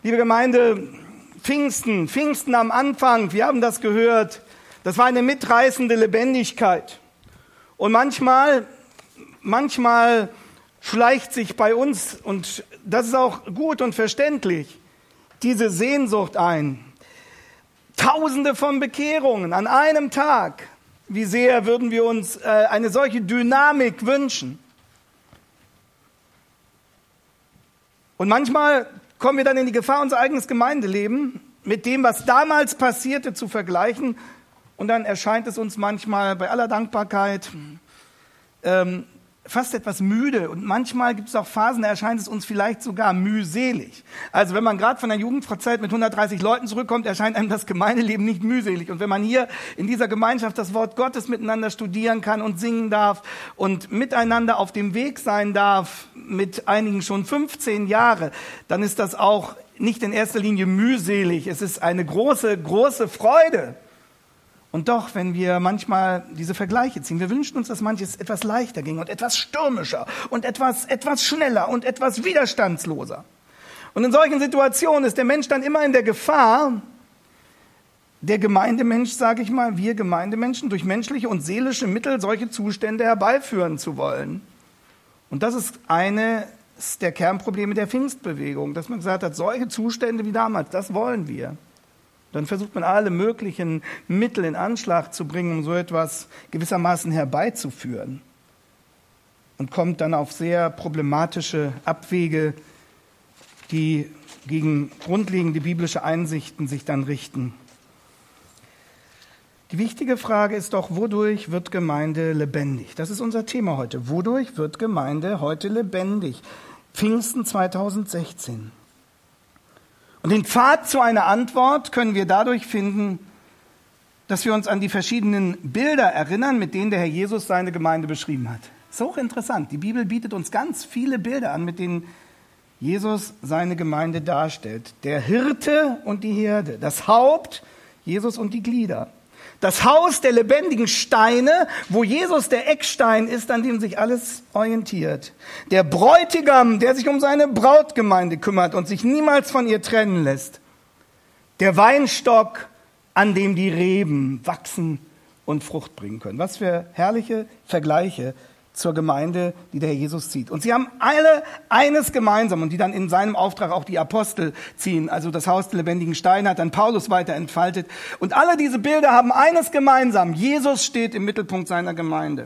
Liebe Gemeinde, Pfingsten am Anfang, wir haben das gehört, das war eine mitreißende Lebendigkeit. Und manchmal schleicht sich bei uns, und das ist auch gut und verständlich, diese Sehnsucht ein. Tausende von Bekehrungen an einem Tag. Wie sehr würden wir uns eine solche Dynamik wünschen? Und manchmal kommen wir dann in die Gefahr, unser eigenes Gemeindeleben mit dem, was damals passierte, zu vergleichen. Und dann erscheint es uns manchmal bei aller Dankbarkeit fast etwas müde. Und manchmal gibt es auch Phasen, da erscheint es uns vielleicht sogar mühselig. Also wenn man gerade von der Jugendfreizeit mit 130 Leuten zurückkommt, erscheint einem das Gemeindeleben nicht mühselig. Und wenn man hier in dieser Gemeinschaft das Wort Gottes miteinander studieren kann und singen darf und miteinander auf dem Weg sein darf, mit einigen schon 15 Jahre, dann ist das auch nicht in erster Linie mühselig. Es ist eine große, große Freude. Und doch, wenn wir manchmal diese Vergleiche ziehen, wir wünschen uns, dass manches etwas leichter ging und etwas stürmischer und etwas schneller und etwas widerstandsloser. Und in solchen Situationen ist der Mensch dann immer in der Gefahr, der Gemeindemensch, sage ich mal, wir Gemeindemenschen, durch menschliche und seelische Mittel solche Zustände herbeiführen zu wollen. Und das ist eines der Kernprobleme der Pfingstbewegung, dass man gesagt hat, solche Zustände wie damals, das wollen wir. Dann versucht man alle möglichen Mittel in Anschlag zu bringen, um so etwas gewissermaßen herbeizuführen. Und kommt dann auf sehr problematische Abwege, die gegen grundlegende biblische Einsichten sich dann richten. Die wichtige Frage ist doch, wodurch wird Gemeinde lebendig? Das ist unser Thema heute. Wodurch wird Gemeinde heute lebendig? Pfingsten 2016. Und den Pfad zu einer Antwort können wir dadurch finden, dass wir uns an die verschiedenen Bilder erinnern, mit denen der Herr Jesus seine Gemeinde beschrieben hat. Das ist hochinteressant. Die Bibel bietet uns ganz viele Bilder an, mit denen Jesus seine Gemeinde darstellt. Der Hirte und die Herde, das Haupt, Jesus und die Glieder. Das Haus der lebendigen Steine, wo Jesus der Eckstein ist, an dem sich alles orientiert. Der Bräutigam, der sich um seine Brautgemeinde kümmert und sich niemals von ihr trennen lässt. Der Weinstock, an dem die Reben wachsen und Frucht bringen können. Was für herrliche Vergleiche zur Gemeinde, die der Herr Jesus zieht. Und sie haben alle eines gemeinsam und die dann in seinem Auftrag auch die Apostel ziehen. Also das Haus der lebendigen Steine hat dann Paulus weiter entfaltet. Und alle diese Bilder haben eines gemeinsam. Jesus steht im Mittelpunkt seiner Gemeinde.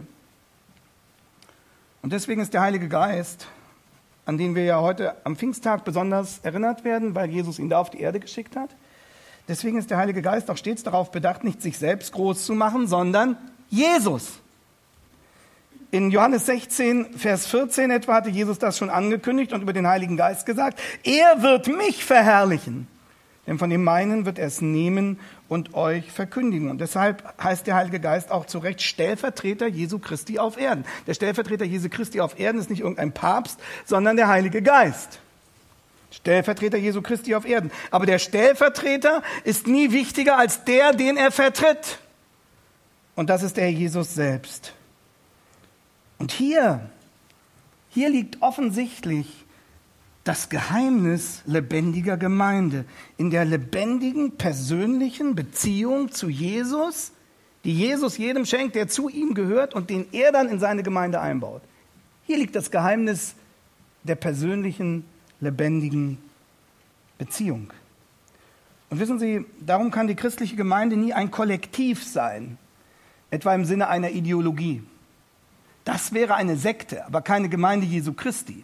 Und deswegen ist der Heilige Geist, an den wir ja heute am Pfingsttag besonders erinnert werden, weil Jesus ihn da auf die Erde geschickt hat. Deswegen ist der Heilige Geist auch stets darauf bedacht, nicht sich selbst groß zu machen, sondern Jesus. In Johannes 16, Vers 14 etwa hatte Jesus das schon angekündigt und über den Heiligen Geist gesagt, er wird mich verherrlichen, denn von dem meinen wird er es nehmen und euch verkündigen. Und deshalb heißt der Heilige Geist auch zu Recht Stellvertreter Jesu Christi auf Erden. Der Stellvertreter Jesu Christi auf Erden ist nicht irgendein Papst, sondern der Heilige Geist. Stellvertreter Jesu Christi auf Erden. Aber der Stellvertreter ist nie wichtiger als der, den er vertritt. Und das ist der Herr Jesus selbst. Und hier liegt offensichtlich das Geheimnis lebendiger Gemeinde. In der lebendigen, persönlichen Beziehung zu Jesus, die Jesus jedem schenkt, der zu ihm gehört und den er dann in seine Gemeinde einbaut. Hier liegt das Geheimnis der persönlichen, lebendigen Beziehung. Und wissen Sie, darum kann die christliche Gemeinde nie ein Kollektiv sein, etwa im Sinne einer Ideologie. Das wäre eine Sekte, aber keine Gemeinde Jesu Christi.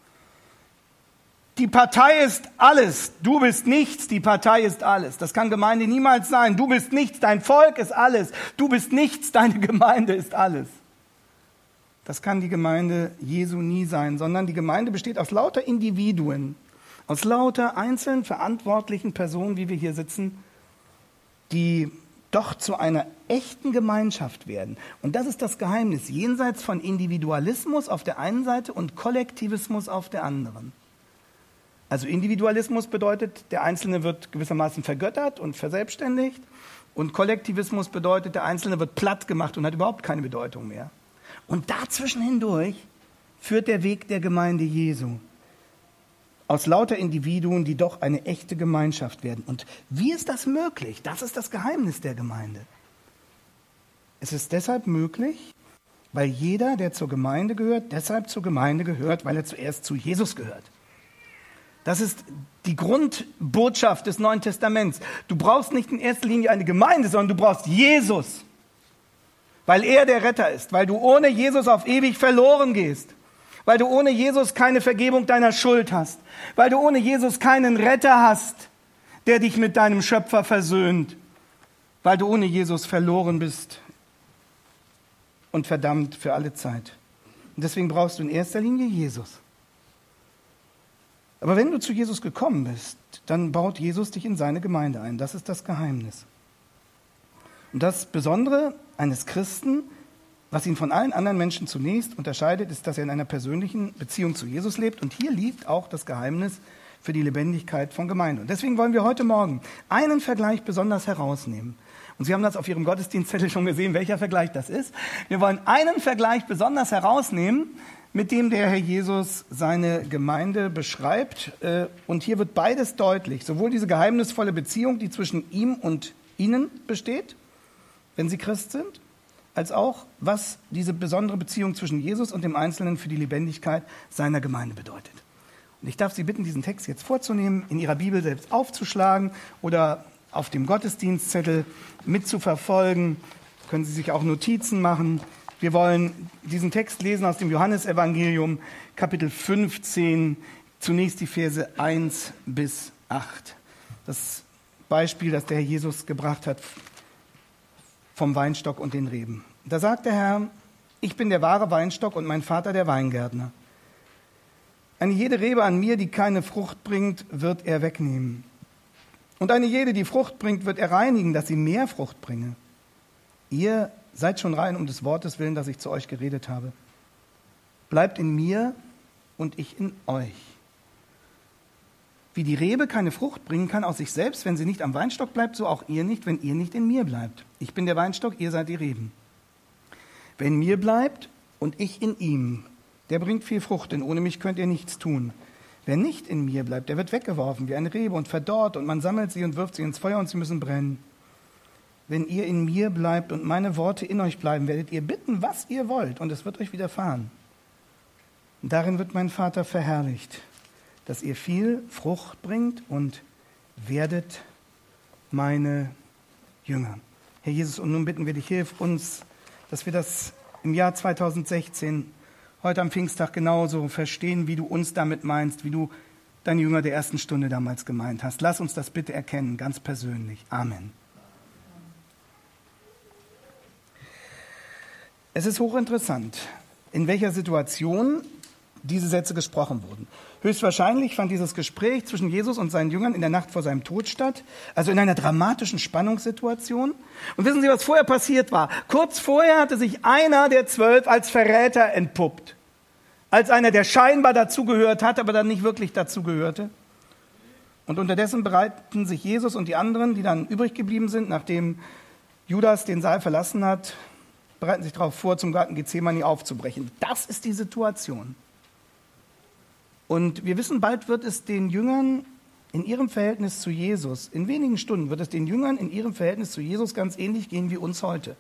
Die Partei ist alles, du bist nichts, die Partei ist alles. Das kann Gemeinde niemals sein. Du bist nichts, dein Volk ist alles. Du bist nichts, deine Gemeinde ist alles. Das kann die Gemeinde Jesu nie sein, sondern die Gemeinde besteht aus lauter Individuen, aus lauter einzelnen verantwortlichen Personen, wie wir hier sitzen, die doch zu einer echten Gemeinschaft werden. Und das ist das Geheimnis, jenseits von Individualismus auf der einen Seite und Kollektivismus auf der anderen. Also Individualismus bedeutet, der Einzelne wird gewissermaßen vergöttert und verselbstständigt. Und Kollektivismus bedeutet, der Einzelne wird platt gemacht und hat überhaupt keine Bedeutung mehr. Und dazwischen hindurch führt der Weg der Gemeinde Jesu. aus lauter Individuen, die doch eine echte Gemeinschaft werden. Und wie ist das möglich? Das ist das Geheimnis der Gemeinde. Es ist deshalb möglich, weil jeder, der zur Gemeinde gehört, deshalb zur Gemeinde gehört, weil er zuerst zu Jesus gehört. Das ist die Grundbotschaft des Neuen Testaments. Du brauchst nicht in erster Linie eine Gemeinde, sondern du brauchst Jesus, weil er der Retter ist, weil du ohne Jesus auf ewig verloren gehst, weil du ohne Jesus keine Vergebung deiner Schuld hast, weil du ohne Jesus keinen Retter hast, der dich mit deinem Schöpfer versöhnt, weil du ohne Jesus verloren bist und verdammt für alle Zeit. Und deswegen brauchst du in erster Linie Jesus. Aber wenn du zu Jesus gekommen bist, dann baut Jesus dich in seine Gemeinde ein. Das ist das Geheimnis. Und das Besondere eines Christen, was ihn von allen anderen Menschen zunächst unterscheidet, ist, dass er in einer persönlichen Beziehung zu Jesus lebt. Und hier liegt auch das Geheimnis für die Lebendigkeit von Gemeinde. Und deswegen wollen wir heute Morgen einen Vergleich besonders herausnehmen. Und Sie haben das auf Ihrem Gottesdienstzettel schon gesehen, welcher Vergleich das ist. Wir wollen einen Vergleich besonders herausnehmen, mit dem der Herr Jesus seine Gemeinde beschreibt. Und hier wird beides deutlich. Sowohl diese geheimnisvolle Beziehung, die zwischen ihm und ihnen besteht, wenn sie Christ sind, als auch, was diese besondere Beziehung zwischen Jesus und dem Einzelnen für die Lebendigkeit seiner Gemeinde bedeutet. Und ich darf Sie bitten, diesen Text jetzt vorzunehmen, in Ihrer Bibel selbst aufzuschlagen oder auf dem Gottesdienstzettel mitzuverfolgen. Können Sie sich auch Notizen machen. Wir wollen diesen Text lesen aus dem Johannesevangelium, Kapitel 15, zunächst die Verse 1 bis 8. Das Beispiel, das der Herr Jesus gebracht hat vom Weinstock und den Reben. Da sagt der Herr: Ich bin der wahre Weinstock und mein Vater der Weingärtner. Eine jede Rebe an mir, die keine Frucht bringt, wird er wegnehmen. Und eine jede, die Frucht bringt, wird er reinigen, dass sie mehr Frucht bringe. Ihr seid schon rein um des Wortes willen, das ich zu euch geredet habe. Bleibt in mir und ich in euch. Wie die Rebe keine Frucht bringen kann aus sich selbst, wenn sie nicht am Weinstock bleibt, so auch ihr nicht, wenn ihr nicht in mir bleibt. Ich bin der Weinstock, ihr seid die Reben. Wer in mir bleibt und ich in ihm, der bringt viel Frucht, denn ohne mich könnt ihr nichts tun. Wer nicht in mir bleibt, der wird weggeworfen wie eine Rebe und verdorrt, und man sammelt sie und wirft sie ins Feuer und sie müssen brennen. Wenn ihr in mir bleibt und meine Worte in euch bleiben, werdet ihr bitten, was ihr wollt, und es wird euch widerfahren. Und darin wird mein Vater verherrlicht, dass ihr viel Frucht bringt und werdet meine Jünger. Herr Jesus, und nun bitten wir dich, hilf uns, dass wir das im Jahr 2016, heute am Pfingsttag, genauso verstehen, wie du uns damit meinst, wie du deine Jünger der ersten Stunde damals gemeint hast. Lass uns das bitte erkennen, ganz persönlich. Amen. Es ist hochinteressant, in welcher Situation diese Sätze gesprochen wurden. Höchstwahrscheinlich fand dieses Gespräch zwischen Jesus und seinen Jüngern in der Nacht vor seinem Tod statt, also in einer dramatischen Spannungssituation. Und wissen Sie, was vorher passiert war? Kurz vorher hatte sich einer der 12 als Verräter entpuppt. Als einer, der scheinbar dazugehört hat, aber dann nicht wirklich dazugehörte. Und unterdessen bereiten sich Jesus und die anderen, die dann übrig geblieben sind, nachdem Judas den Saal verlassen hat, bereiten sich darauf vor, zum Garten Gethsemane aufzubrechen. Das ist die Situation. Und wir wissen, bald wird es den Jüngern in ihrem Verhältnis zu Jesus, in wenigen Stunden wird es den Jüngern in ihrem Verhältnis zu Jesus ganz ähnlich gehen wie uns heute.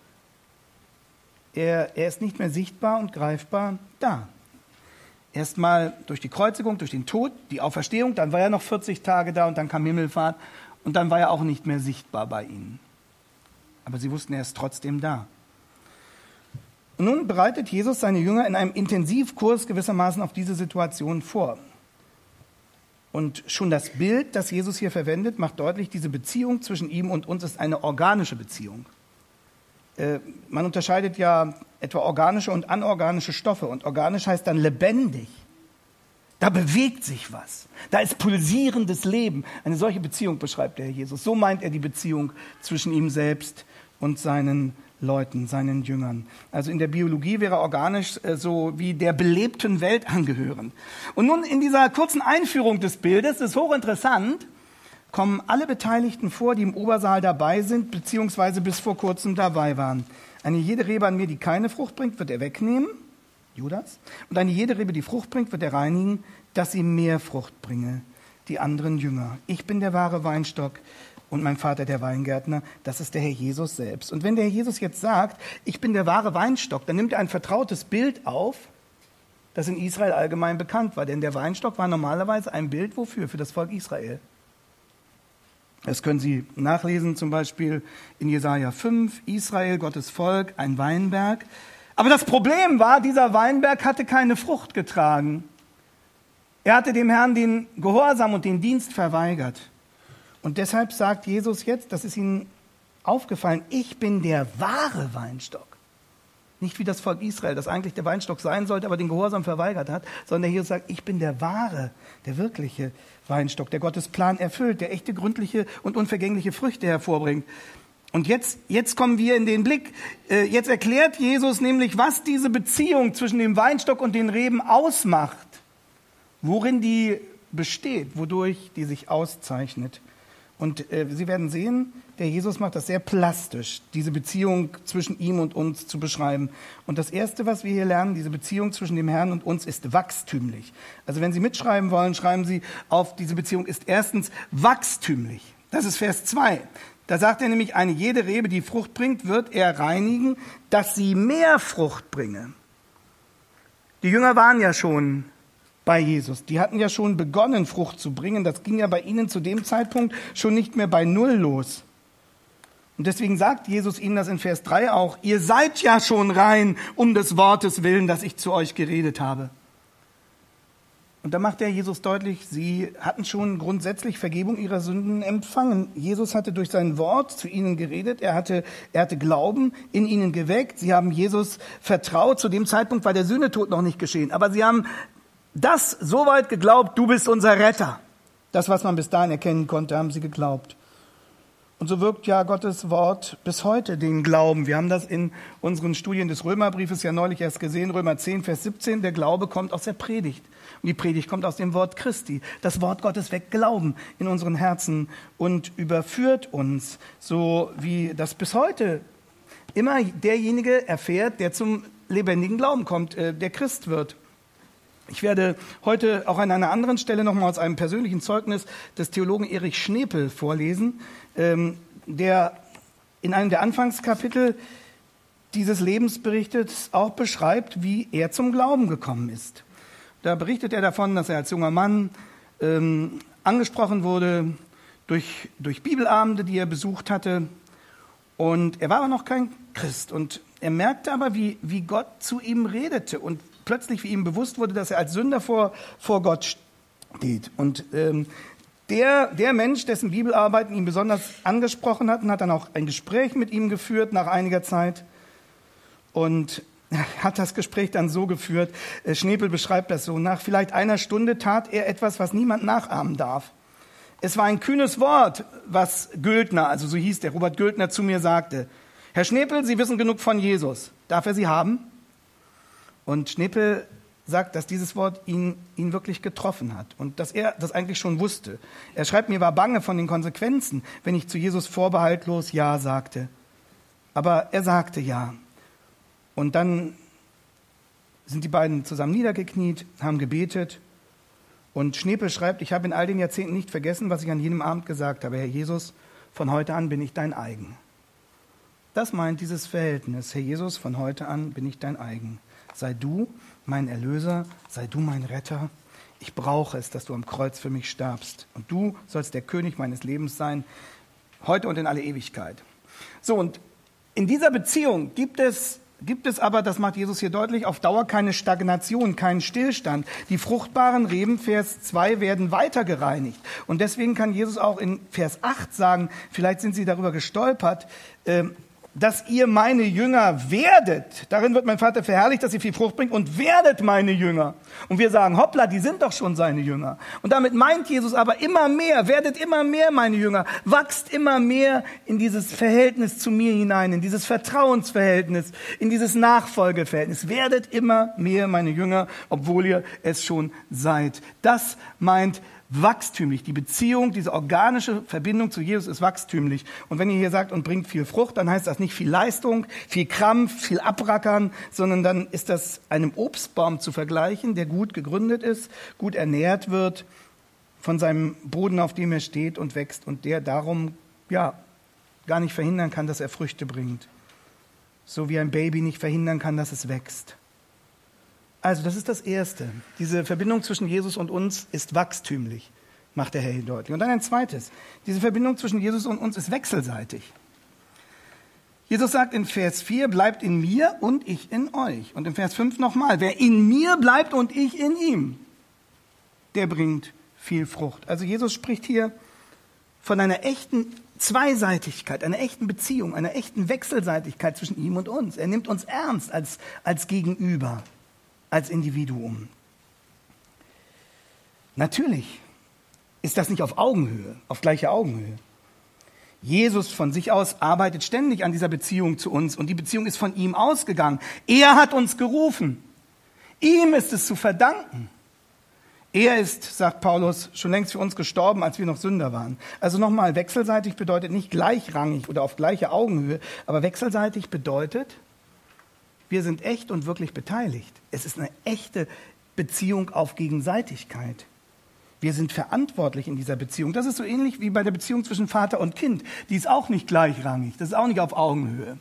Er ist nicht mehr sichtbar und greifbar da. Erstmal durch die Kreuzigung, durch den Tod, die Auferstehung, dann war er noch 40 Tage da und dann kam Himmelfahrt und dann war er auch nicht mehr sichtbar bei ihnen. Aber sie wussten, er ist trotzdem da. Und nun bereitet Jesus seine Jünger in einem Intensivkurs gewissermaßen auf diese Situation vor. Und schon das Bild, das Jesus hier verwendet, macht deutlich, diese Beziehung zwischen ihm und uns ist eine organische Beziehung. Man unterscheidet ja etwa organische und anorganische Stoffe. Und organisch heißt dann lebendig. Da bewegt sich was. Da ist pulsierendes Leben. Eine solche Beziehung beschreibt der Herr Jesus. So meint er die Beziehung zwischen ihm selbst und seinen Leuten, seinen Jüngern. Also in der Biologie wäre organisch so wie der belebten Welt angehörend. Und nun in dieser kurzen Einführung des Bildes, das ist hochinteressant, kommen alle Beteiligten vor, die im Obersaal dabei sind, beziehungsweise bis vor kurzem dabei waren. Eine jede Rebe an mir, die keine Frucht bringt, wird er wegnehmen, Judas. Und eine jede Rebe, die Frucht bringt, wird er reinigen, dass sie mehr Frucht bringe, die anderen Jünger. Ich bin der wahre Weinstock und mein Vater der Weingärtner, das ist der Herr Jesus selbst. Und wenn der Herr Jesus jetzt sagt, ich bin der wahre Weinstock, dann nimmt er ein vertrautes Bild auf, das in Israel allgemein bekannt war. Denn der Weinstock war normalerweise ein Bild wofür? Für das Volk Israel. Das können Sie nachlesen, zum Beispiel in Jesaja 5, Israel, Gottes Volk, ein Weinberg. Aber das Problem war, dieser Weinberg hatte keine Frucht getragen. Er hatte dem Herrn den Gehorsam und den Dienst verweigert. Und deshalb sagt Jesus jetzt, das ist Ihnen aufgefallen, ich bin der wahre Weinstock. Nicht wie das Volk Israel, das eigentlich der Weinstock sein sollte, aber den Gehorsam verweigert hat, sondern der Jesus sagt, ich bin der wahre, der wirkliche Weinstock, der Gottes Plan erfüllt, der echte, gründliche und unvergängliche Früchte hervorbringt. Und jetzt kommen wir in den Blick. Jetzt erklärt Jesus nämlich, was diese Beziehung zwischen dem Weinstock und den Reben ausmacht, worin die besteht, wodurch die sich auszeichnet. Und Sie werden sehen, der Jesus macht das sehr plastisch, diese Beziehung zwischen ihm und uns zu beschreiben. Und das Erste, was wir hier lernen, diese Beziehung zwischen dem Herrn und uns ist wachstümlich. Also wenn Sie mitschreiben wollen, schreiben Sie auf, diese Beziehung ist erstens wachstümlich. Das ist Vers 2. Da sagt er nämlich, eine jede Rebe, die Frucht bringt, wird er reinigen, dass sie mehr Frucht bringe. Die Jünger waren ja schon bei Jesus. Die hatten ja schon begonnen, Frucht zu bringen. Das ging ja bei ihnen zu dem Zeitpunkt schon nicht mehr bei Null los. Und deswegen sagt Jesus ihnen das in Vers 3 auch, ihr seid ja schon rein um des Wortes willen, das ich zu euch geredet habe. Und da macht der Jesus deutlich, sie hatten schon grundsätzlich Vergebung ihrer Sünden empfangen. Jesus hatte durch sein Wort zu ihnen geredet, er hatte Glauben in ihnen geweckt. Sie haben Jesus vertraut. Zu dem Zeitpunkt war der Sühnetod noch nicht geschehen. Aber sie haben das so weit geglaubt, du bist unser Retter. Das, was man bis dahin erkennen konnte, haben sie geglaubt. Und so wirkt ja Gottes Wort bis heute den Glauben. Wir haben das in unseren Studien des Römerbriefes ja neulich erst gesehen, Römer 10, Vers 17. Der Glaube kommt aus der Predigt. Und die Predigt kommt aus dem Wort Christi. Das Wort Gottes weckt Glauben in unseren Herzen und überführt uns, so wie das bis heute immer derjenige erfährt, der zum lebendigen Glauben kommt, der Christ wird. Ich werde heute auch an einer anderen Stelle nochmal aus einem persönlichen Zeugnis des Theologen Erich Schnepel vorlesen, der in einem der Anfangskapitel dieses Lebensberichtes auch beschreibt, wie er zum Glauben gekommen ist. Da berichtet er davon, dass er als junger Mann angesprochen wurde durch Bibelabende, die er besucht hatte. Und er war aber noch kein Christ. Und er merkte aber, wie Gott zu ihm redete und plötzlich wie ihm bewusst wurde, dass er als Sünder vor Gott steht. Und der Mensch, dessen Bibelarbeiten ihn besonders angesprochen hatten, hat dann auch ein Gespräch mit ihm geführt nach einiger Zeit und hat das Gespräch dann so geführt, Schnepel beschreibt das so, nach vielleicht einer Stunde tat er etwas, was niemand nachahmen darf. Es war ein kühnes Wort, was Güldner, also so hieß der, Robert Güldner, zu mir sagte. Herr Schnepel, Sie wissen genug von Jesus. Darf er Sie haben? Und Schnepel sagt, dass dieses Wort ihn wirklich getroffen hat und dass er das eigentlich schon wusste. Er schreibt, mir war bange von den Konsequenzen, wenn ich zu Jesus vorbehaltlos Ja sagte. Aber er sagte Ja. Und dann sind die beiden zusammen niedergekniet, haben gebetet. Und Schnepel schreibt, ich habe in all den Jahrzehnten nicht vergessen, was ich an jenem Abend gesagt habe. Herr Jesus, von heute an bin ich dein eigen. Das meint dieses Verhältnis. Herr Jesus, von heute an bin ich dein eigen. Sei du mein Erlöser, sei du mein Retter. Ich brauche es, dass du am Kreuz für mich starbst. Und du sollst der König meines Lebens sein, heute und in alle Ewigkeit. So, und in dieser Beziehung gibt es aber, das macht Jesus hier deutlich, auf Dauer keine Stagnation, keinen Stillstand. Die fruchtbaren Reben, Vers 2, werden weiter gereinigt. Und deswegen kann Jesus auch in Vers 8 sagen, vielleicht sind Sie darüber gestolpert, dass ihr meine Jünger werdet. Darin wird mein Vater verherrlicht, dass ihr viel Frucht bringt und werdet meine Jünger. Und wir sagen, hoppla, die sind doch schon seine Jünger. Und damit meint Jesus aber immer mehr, werdet immer mehr meine Jünger, wachst immer mehr in dieses Verhältnis zu mir hinein, in dieses Vertrauensverhältnis, in dieses Nachfolgeverhältnis. Werdet immer mehr meine Jünger, obwohl ihr es schon seid. Das meint wachstümlich. Die Beziehung, diese organische Verbindung zu Jesus ist wachstümlich. Und wenn ihr hier sagt, und bringt viel Frucht, dann heißt das nicht viel Leistung, viel Krampf, viel Abrackern, sondern dann ist das einem Obstbaum zu vergleichen, der gut gegründet ist, gut ernährt wird von seinem Boden, auf dem er steht und wächst und der darum gar nicht verhindern kann, dass er Früchte bringt. So wie ein Baby nicht verhindern kann, dass es wächst. Also das ist das Erste. Diese Verbindung zwischen Jesus und uns ist wachstümlich, macht der Herr hier deutlich. Und dann ein zweites. Diese Verbindung zwischen Jesus und uns ist wechselseitig. Jesus sagt in Vers 4, bleibt in mir und ich in euch. Und in Vers 5 nochmal, wer in mir bleibt und ich in ihm, der bringt viel Frucht. Also Jesus spricht hier von einer echten Zweiseitigkeit, einer echten Beziehung, einer echten Wechselseitigkeit zwischen ihm und uns. Er nimmt uns ernst als Gegenüber, als Individuum. Natürlich ist das nicht auf Augenhöhe, auf gleicher Augenhöhe. Jesus von sich aus arbeitet ständig an dieser Beziehung zu uns und die Beziehung ist von ihm ausgegangen. Er hat uns gerufen. Ihm ist es zu verdanken. Er ist, sagt Paulus, schon längst für uns gestorben, als wir noch Sünder waren. Also nochmal, wechselseitig bedeutet nicht gleichrangig oder auf gleicher Augenhöhe, aber wechselseitig bedeutet, wir sind echt und wirklich beteiligt. Es ist eine echte Beziehung auf Gegenseitigkeit. Wir sind verantwortlich in dieser Beziehung. Das ist so ähnlich wie bei der Beziehung zwischen Vater und Kind. Die ist auch nicht gleichrangig, das ist auch nicht auf Augenhöhe.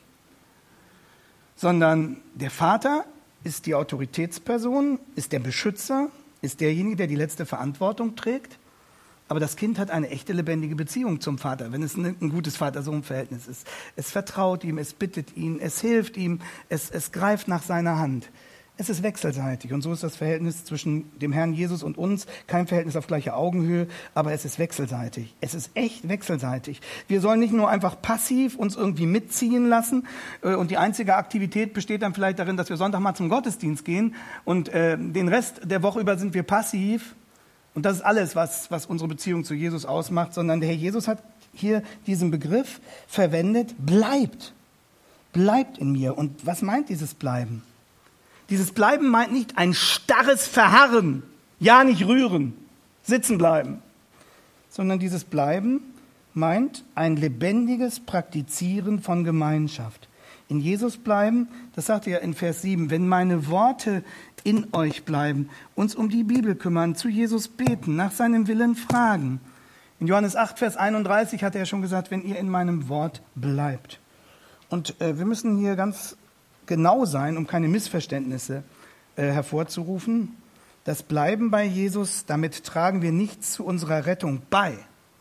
Sondern der Vater ist die Autoritätsperson, ist der Beschützer, ist derjenige, der die letzte Verantwortung trägt. Aber das Kind hat eine echte, lebendige Beziehung zum Vater, wenn es ein gutes Vater-Sohn-Verhältnis ist. Es vertraut ihm, es bittet ihn, es hilft ihm, es greift nach seiner Hand. Es ist wechselseitig und so ist das Verhältnis zwischen dem Herrn Jesus und uns. Kein Verhältnis auf gleicher Augenhöhe, aber es ist wechselseitig. Es ist echt wechselseitig. Wir sollen nicht nur einfach passiv uns irgendwie mitziehen lassen und die einzige Aktivität besteht dann vielleicht darin, dass wir Sonntag mal zum Gottesdienst gehen und den Rest der Woche über sind wir passiv. Und das ist alles, was unsere Beziehung zu Jesus ausmacht, sondern der Herr Jesus hat hier diesen Begriff verwendet, bleibt in mir. Und was meint dieses Bleiben? Dieses Bleiben meint nicht ein starres Verharren, ja nicht rühren, sitzen bleiben, sondern dieses Bleiben meint ein lebendiges Praktizieren von Gemeinschaft. In Jesus bleiben, das sagt er in Vers 7, wenn meine Worte in euch bleiben, uns um die Bibel kümmern, zu Jesus beten, nach seinem Willen fragen. In Johannes 8, Vers 31 hat er schon gesagt, wenn ihr in meinem Wort bleibt. Und wir müssen hier ganz genau sein, um keine Missverständnisse hervorzurufen. Das Bleiben bei Jesus, damit tragen wir nichts zu unserer Rettung bei.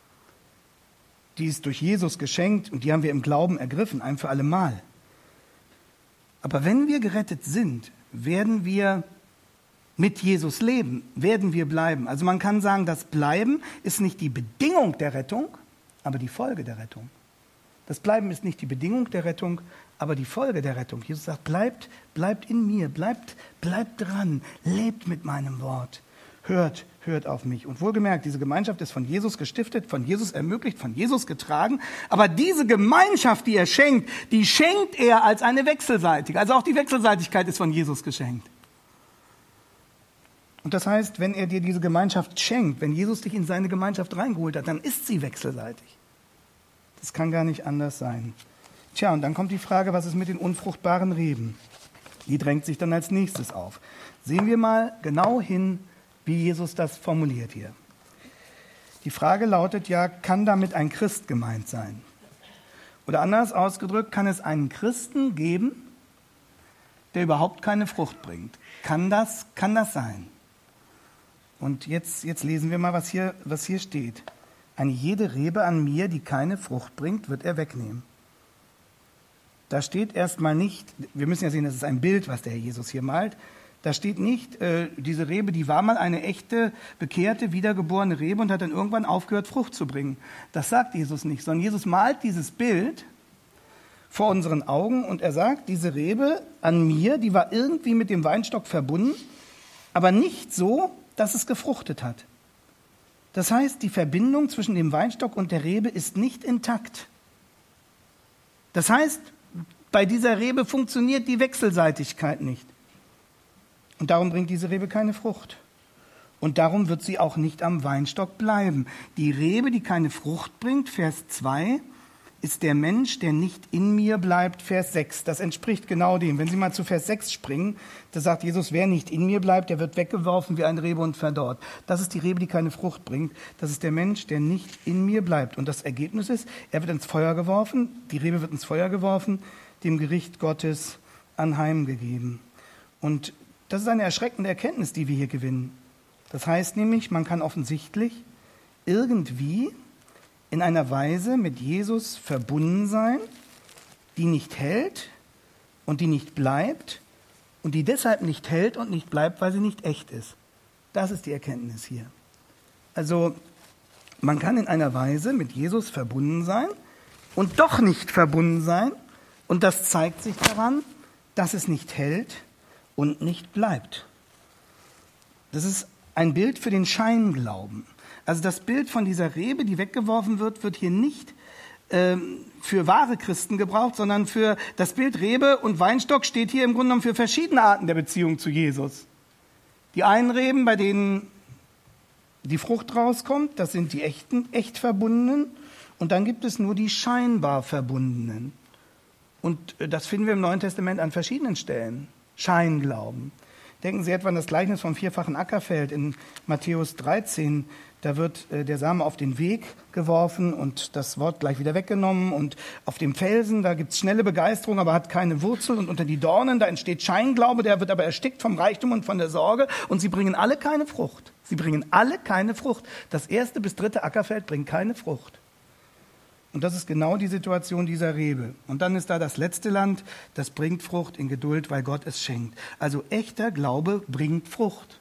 Die ist durch Jesus geschenkt und die haben wir im Glauben ergriffen, ein für alle Mal. Aber wenn wir gerettet sind, werden wir mit Jesus leben, werden wir bleiben. Also man kann sagen, das Bleiben ist nicht die Bedingung der Rettung, aber die Folge der Rettung. Das Bleiben ist nicht die Bedingung der Rettung, aber die Folge der Rettung. Jesus sagt, bleibt in mir, bleibt dran, lebt mit meinem Wort, hört auf mich. Und wohlgemerkt, diese Gemeinschaft ist von Jesus gestiftet, von Jesus ermöglicht, von Jesus getragen. Aber diese Gemeinschaft, die er schenkt, die schenkt er als eine wechselseitige. Also auch die Wechselseitigkeit ist von Jesus geschenkt. Und das heißt, wenn er dir diese Gemeinschaft schenkt, wenn Jesus dich in seine Gemeinschaft reingeholt hat, dann ist sie wechselseitig. Das kann gar nicht anders sein. Tja, und dann kommt die Frage, was ist mit den unfruchtbaren Reben? Die drängt sich dann als nächstes auf. Sehen wir mal genau hin, wie Jesus das formuliert hier. Die Frage lautet ja, kann damit ein Christ gemeint sein? Oder anders ausgedrückt, kann es einen Christen geben, der überhaupt keine Frucht bringt? Kann das sein? Und jetzt lesen wir mal, was hier steht. Eine jede Rebe an mir, die keine Frucht bringt, wird er wegnehmen. Da steht erstmal nicht, wir müssen ja sehen, das ist ein Bild, was der Herr Jesus hier malt. Da steht nicht, diese Rebe, die war mal eine echte, bekehrte, wiedergeborene Rebe und hat dann irgendwann aufgehört, Frucht zu bringen. Das sagt Jesus nicht, sondern Jesus malt dieses Bild vor unseren Augen und er sagt, diese Rebe an mir, die war irgendwie mit dem Weinstock verbunden, aber nicht so, dass es gefruchtet hat. Das heißt, die Verbindung zwischen dem Weinstock und der Rebe ist nicht intakt. Das heißt, bei dieser Rebe funktioniert die Wechselseitigkeit nicht. Und darum bringt diese Rebe keine Frucht. Und darum wird sie auch nicht am Weinstock bleiben. Die Rebe, die keine Frucht bringt, Vers 2, ist der Mensch, der nicht in mir bleibt, Vers 6. Das entspricht genau dem. Wenn Sie mal zu Vers 6 springen, da sagt Jesus, wer nicht in mir bleibt, der wird weggeworfen wie eine Rebe und verdorrt. Das ist die Rebe, die keine Frucht bringt. Das ist der Mensch, der nicht in mir bleibt. Und das Ergebnis ist, er wird ins Feuer geworfen, die Rebe wird ins Feuer geworfen, dem Gericht Gottes anheimgegeben. Und das ist eine erschreckende Erkenntnis, die wir hier gewinnen. Das heißt nämlich, man kann offensichtlich irgendwie in einer Weise mit Jesus verbunden sein, die nicht hält und die nicht bleibt und die deshalb nicht hält und nicht bleibt, weil sie nicht echt ist. Das ist die Erkenntnis hier. Also man kann in einer Weise mit Jesus verbunden sein und doch nicht verbunden sein, und das zeigt sich daran, dass es nicht hält und nicht bleibt. Das ist ein Bild für den Scheinglauben. Also das Bild von dieser Rebe, die weggeworfen wird, wird hier nicht für wahre Christen gebraucht, sondern für das Bild Rebe und Weinstock steht hier im Grunde genommen für verschiedene Arten der Beziehung zu Jesus. Die einen Reben, bei denen die Frucht rauskommt, das sind die echten, echt Verbundenen. Und dann gibt es nur die scheinbar Verbundenen. Und das finden wir im Neuen Testament an verschiedenen Stellen. Scheinglauben. Denken Sie etwa an das Gleichnis vom vierfachen Ackerfeld in Matthäus 13. Da wird der Same auf den Weg geworfen und das Wort gleich wieder weggenommen. Und auf dem Felsen, da gibt es schnelle Begeisterung, aber hat keine Wurzel. Und unter die Dornen, da entsteht Scheinglaube, der wird aber erstickt vom Reichtum und von der Sorge. Und sie bringen alle keine Frucht. Sie bringen alle keine Frucht. Das 1. bis 3. Ackerfeld bringt keine Frucht. Und das ist genau die Situation dieser Rebe. Und dann ist da das letzte Land, das bringt Frucht in Geduld, weil Gott es schenkt. Also echter Glaube bringt Frucht.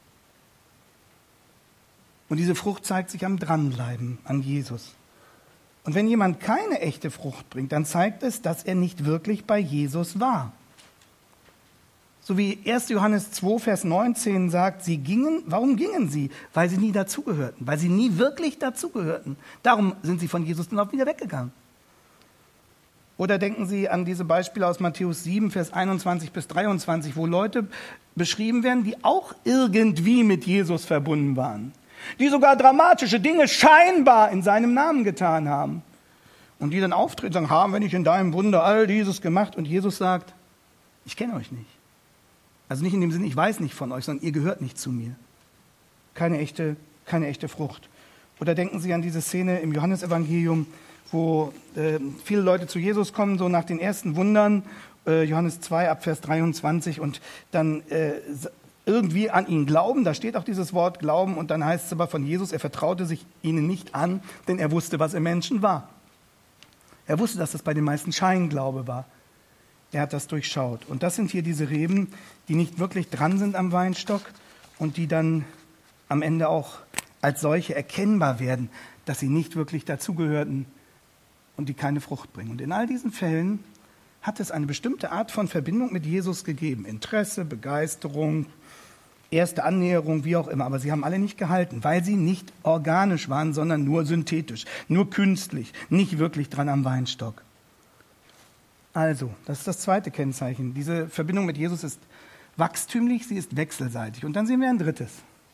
Und diese Frucht zeigt sich am Dranbleiben an Jesus. Und wenn jemand keine echte Frucht bringt, dann zeigt es, dass er nicht wirklich bei Jesus war. So wie 1. Johannes 2, Vers 19 sagt, sie gingen, warum gingen sie? Weil sie nie dazugehörten, weil sie nie wirklich dazugehörten. Darum sind sie von Jesus dann auch wieder weggegangen. Oder denken Sie an diese Beispiele aus Matthäus 7, Vers 21 bis 23, wo Leute beschrieben werden, die auch irgendwie mit Jesus verbunden waren. Die sogar dramatische Dinge scheinbar in seinem Namen getan haben. Und die dann auftreten und sagen, haben wir nicht in deinem Wunder all dieses gemacht? Und Jesus sagt, ich kenne euch nicht. Also nicht in dem Sinne, ich weiß nicht von euch, sondern ihr gehört nicht zu mir. Keine echte Frucht. Oder denken Sie an diese Szene im Johannesevangelium, wo viele Leute zu Jesus kommen, so nach den ersten Wundern, Johannes 2 ab Vers 23, und dann irgendwie an ihn glauben. Da steht auch dieses Wort Glauben, und dann heißt es aber von Jesus, er vertraute sich ihnen nicht an, denn er wusste, was im Menschen war. Er wusste, dass das bei den meisten Scheinglaube war. Er hat das durchschaut. Und das sind hier diese Reben, die nicht wirklich dran sind am Weinstock und die dann am Ende auch als solche erkennbar werden, dass sie nicht wirklich dazugehörten und die keine Frucht bringen. Und in all diesen Fällen hat es eine bestimmte Art von Verbindung mit Jesus gegeben. Interesse, Begeisterung, erste Annäherung, wie auch immer. Aber sie haben alle nicht gehalten, weil sie nicht organisch waren, sondern nur synthetisch, nur künstlich, nicht wirklich dran am Weinstock. Also, das ist das zweite Kennzeichen. Diese Verbindung mit Jesus ist wachstümlich, sie ist wechselseitig. Und dann sehen wir ein drittes.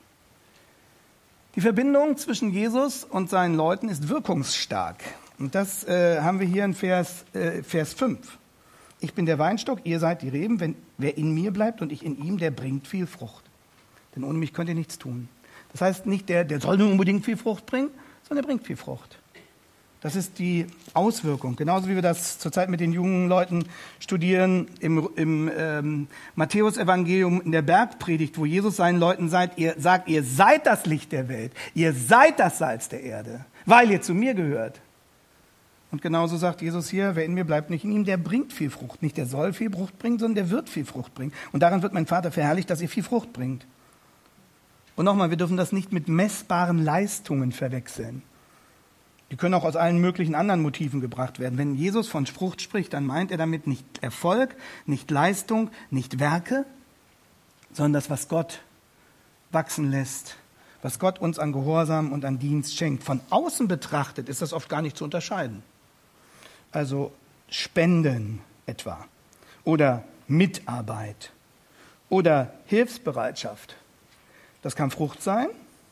Die Verbindung zwischen Jesus und seinen Leuten ist wirkungsstark. Und das haben wir hier in Vers 5. Ich bin der Weinstock, ihr seid die Reben. Wer in mir bleibt und ich in ihm, der bringt viel Frucht. Denn ohne mich könnt ihr nichts tun. Das heißt nicht, der soll nur unbedingt viel Frucht bringen, sondern er bringt viel Frucht. Das ist die Auswirkung. Genauso wie wir das zurzeit mit den jungen Leuten studieren im Matthäus-Evangelium in der Bergpredigt, wo Jesus seinen Leuten sagt, ihr seid das Licht der Welt, ihr seid das Salz der Erde, weil ihr zu mir gehört. Und genauso sagt Jesus hier, wer in mir bleibt, nicht in ihm, der bringt viel Frucht. Nicht der soll viel Frucht bringen, sondern der wird viel Frucht bringen. Und daran wird mein Vater verherrlicht, dass ihr viel Frucht bringt. Und nochmal, wir dürfen das nicht mit messbaren Leistungen verwechseln. Die können auch aus allen möglichen anderen Motiven gebracht werden. Wenn Jesus von Frucht spricht, dann meint er damit nicht Erfolg, nicht Leistung, nicht Werke, sondern das, was Gott wachsen lässt, was Gott uns an Gehorsam und an Dienst schenkt. Von außen betrachtet ist das oft gar nicht zu unterscheiden. Also Spenden etwa oder Mitarbeit oder Hilfsbereitschaft. Das kann Frucht sein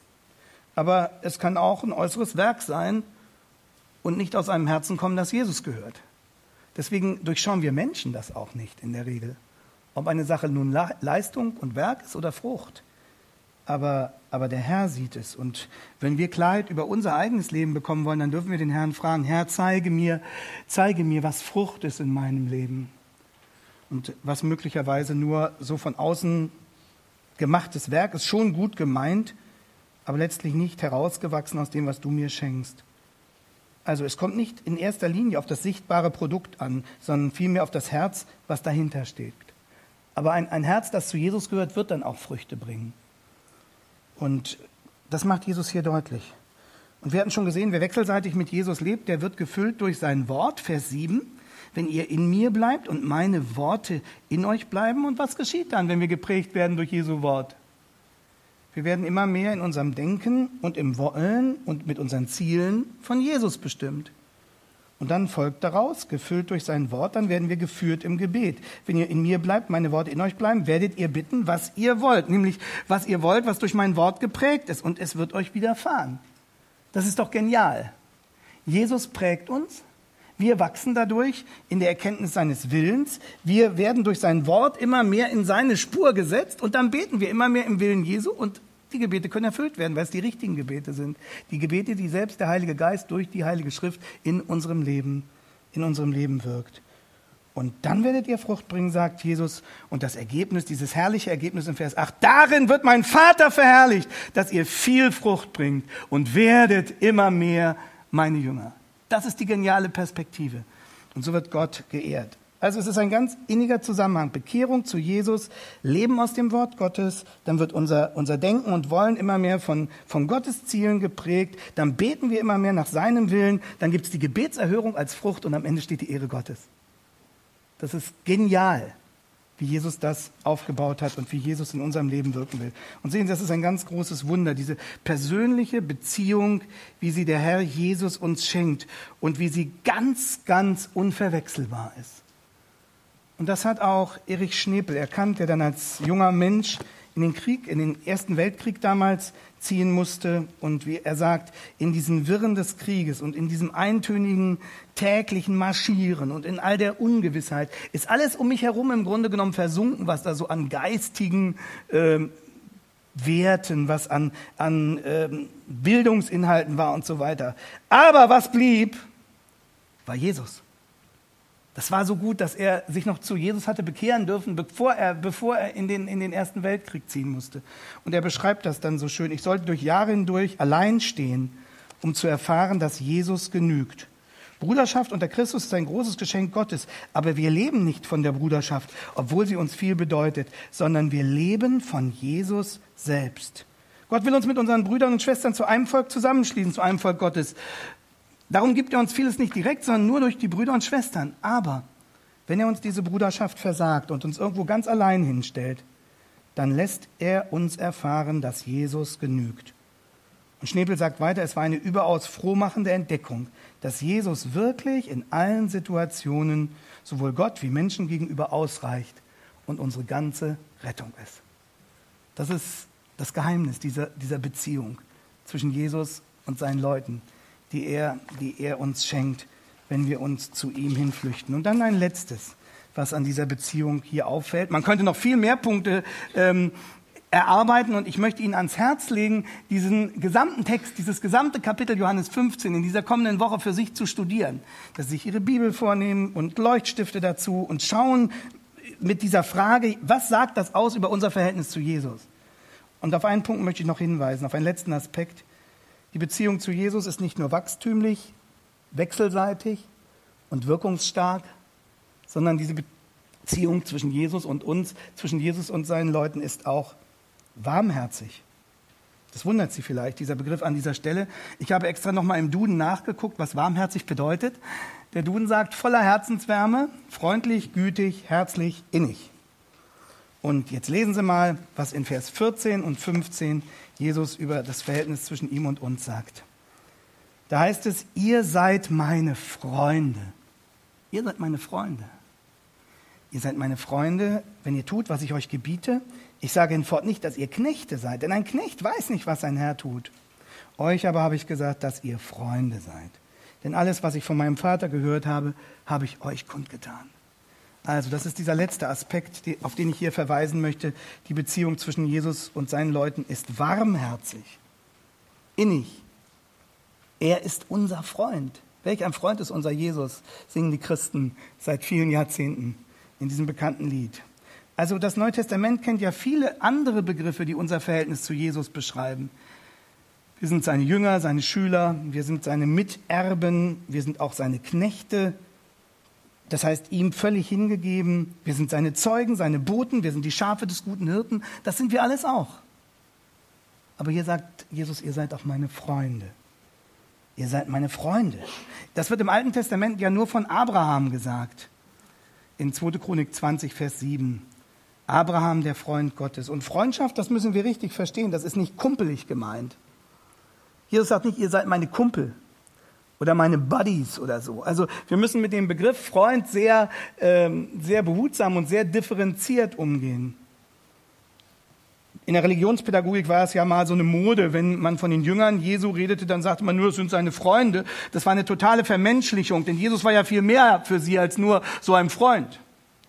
Aber es kann auch ein äußeres Werk sein und nicht aus einem Herzen kommen, das Jesus gehört. Deswegen durchschauen wir Menschen das auch nicht in der Regel. Ob eine Sache nun Leistung und Werk ist oder Frucht. Aber der Herr sieht es. Und wenn wir Klarheit über unser eigenes Leben bekommen wollen, dann dürfen wir den Herrn fragen, Herr, zeige mir, was Frucht ist in meinem Leben. Und was möglicherweise nur so von außen gemachtes Werk ist, schon gut gemeint, aber letztlich nicht herausgewachsen aus dem, was du mir schenkst. Also es kommt nicht in erster Linie auf das sichtbare Produkt an, sondern vielmehr auf das Herz, was dahinter steht. Aber ein Herz, das zu Jesus gehört, wird dann auch Früchte bringen. Und das macht Jesus hier deutlich. Und wir hatten schon gesehen, wer wechselseitig mit Jesus lebt, der wird gefüllt durch sein Wort, Vers 7. Wenn ihr in mir bleibt und meine Worte in euch bleiben. Und was geschieht dann, wenn wir geprägt werden durch Jesu Wort? Wir werden immer mehr in unserem Denken und im Wollen und mit unseren Zielen von Jesus bestimmt. Und dann folgt daraus, gefüllt durch sein Wort, dann werden wir geführt im Gebet. Wenn ihr in mir bleibt, meine Worte in euch bleiben, werdet ihr bitten, was ihr wollt. Nämlich, was ihr wollt, was durch mein Wort geprägt ist. Und es wird euch widerfahren. Das ist doch genial. Jesus prägt uns. Wir wachsen dadurch in der Erkenntnis seines Willens. Wir werden durch sein Wort immer mehr in seine Spur gesetzt. Und dann beten wir immer mehr im Willen Jesu. Und die Gebete können erfüllt werden, weil es die richtigen Gebete sind. Die Gebete, die selbst der Heilige Geist durch die Heilige Schrift in unserem Leben wirkt. Und dann werdet ihr Frucht bringen, sagt Jesus. Und das Ergebnis, dieses herrliche Ergebnis in Vers 8, darin wird mein Vater verherrlicht, dass ihr viel Frucht bringt und werdet immer mehr meine Jünger. Das ist die geniale Perspektive. Und so wird Gott geehrt. Also es ist ein ganz inniger Zusammenhang. Bekehrung zu Jesus, Leben aus dem Wort Gottes, dann wird unser Denken und Wollen immer mehr von Gottes Zielen geprägt, dann beten wir immer mehr nach seinem Willen, dann gibt es die Gebetserhörung als Frucht und am Ende steht die Ehre Gottes. Das ist genial, wie Jesus das aufgebaut hat und wie Jesus in unserem Leben wirken will. Und sehen Sie, das ist ein ganz großes Wunder, diese persönliche Beziehung, wie sie der Herr Jesus uns schenkt und wie sie ganz, ganz unverwechselbar ist. Und das hat auch Erich Schnepel erkannt, der dann als junger Mensch in den Ersten Weltkrieg damals ziehen musste. Und wie er sagt, in diesen Wirren des Krieges und in diesem eintönigen täglichen Marschieren und in all der Ungewissheit ist alles um mich herum im Grunde genommen versunken, was da so an geistigen Werten, was an Bildungsinhalten war und so weiter. Aber was blieb, war Jesus. Das war so gut, dass er sich noch zu Jesus hatte bekehren dürfen, bevor er in den Ersten Weltkrieg ziehen musste. Und er beschreibt das dann so schön. Ich sollte durch Jahre hindurch allein stehen, um zu erfahren, dass Jesus genügt. Bruderschaft unter Christus ist ein großes Geschenk Gottes. Aber wir leben nicht von der Bruderschaft, obwohl sie uns viel bedeutet, sondern wir leben von Jesus selbst. Gott will uns mit unseren Brüdern und Schwestern zu einem Volk zusammenschließen, zu einem Volk Gottes. Darum gibt er uns vieles nicht direkt, sondern nur durch die Brüder und Schwestern. Aber wenn er uns diese Bruderschaft versagt und uns irgendwo ganz allein hinstellt, dann lässt er uns erfahren, dass Jesus genügt. Und Schnepel sagt weiter, es war eine überaus frohmachende Entdeckung, dass Jesus wirklich in allen Situationen sowohl Gott wie Menschen gegenüber ausreicht und unsere ganze Rettung ist. Das ist das Geheimnis dieser Beziehung zwischen Jesus und seinen Leuten, die er uns schenkt, wenn wir uns zu ihm hinflüchten. Und dann ein letztes, was an dieser Beziehung hier auffällt. Man könnte noch viel mehr Punkte erarbeiten und ich möchte Ihnen ans Herz legen, diesen gesamten Text, dieses gesamte Kapitel Johannes 15 in dieser kommenden Woche für sich zu studieren. Dass Sie sich Ihre Bibel vornehmen und Leuchtstifte dazu und schauen mit dieser Frage, was sagt das aus über unser Verhältnis zu Jesus? Und auf einen Punkt möchte ich noch hinweisen, auf einen letzten Aspekt. Die Beziehung zu Jesus ist nicht nur wachstümlich, wechselseitig und wirkungsstark, sondern diese Beziehung zwischen Jesus und uns, zwischen Jesus und seinen Leuten ist auch warmherzig. Das wundert Sie vielleicht, dieser Begriff an dieser Stelle. Ich habe extra nochmal im Duden nachgeguckt, was warmherzig bedeutet. Der Duden sagt voller Herzenswärme, freundlich, gütig, herzlich, innig. Und jetzt lesen Sie mal, was in Vers 14 und 15 Jesus über das Verhältnis zwischen ihm und uns sagt. Da heißt es, ihr seid meine Freunde. Ihr seid meine Freunde. Ihr seid meine Freunde, wenn ihr tut, was ich euch gebiete. Ich sage hinfort nicht, dass ihr Knechte seid, denn ein Knecht weiß nicht, was sein Herr tut. Euch aber habe ich gesagt, dass ihr Freunde seid. Denn alles, was ich von meinem Vater gehört habe, habe ich euch kundgetan. Also das ist dieser letzte Aspekt, auf den ich hier verweisen möchte. Die Beziehung zwischen Jesus und seinen Leuten ist warmherzig, innig. Er ist unser Freund. Welch ein Freund ist unser Jesus, singen die Christen seit vielen Jahrzehnten in diesem bekannten Lied. Also das Neue Testament kennt ja viele andere Begriffe, die unser Verhältnis zu Jesus beschreiben. Wir sind seine Jünger, seine Schüler, wir sind seine Miterben, wir sind auch seine Knechte. Das heißt, ihm völlig hingegeben. Wir sind seine Zeugen, seine Boten, wir sind die Schafe des guten Hirten. Das sind wir alles auch. Aber hier sagt Jesus, ihr seid auch meine Freunde. Ihr seid meine Freunde. Das wird im Alten Testament ja nur von Abraham gesagt. In 2. Chronik 20, Vers 7. Abraham, der Freund Gottes. Und Freundschaft, das müssen wir richtig verstehen, das ist nicht kumpelig gemeint. Jesus sagt nicht, ihr seid meine Kumpel oder meine Buddies oder so. Also wir müssen mit dem Begriff Freund sehr behutsam und sehr differenziert umgehen. In der Religionspädagogik war es ja mal so eine Mode, wenn man von den Jüngern Jesu redete, dann sagte man nur, das sind seine Freunde. Das war eine totale Vermenschlichung, denn Jesus war ja viel mehr für sie als nur so ein Freund.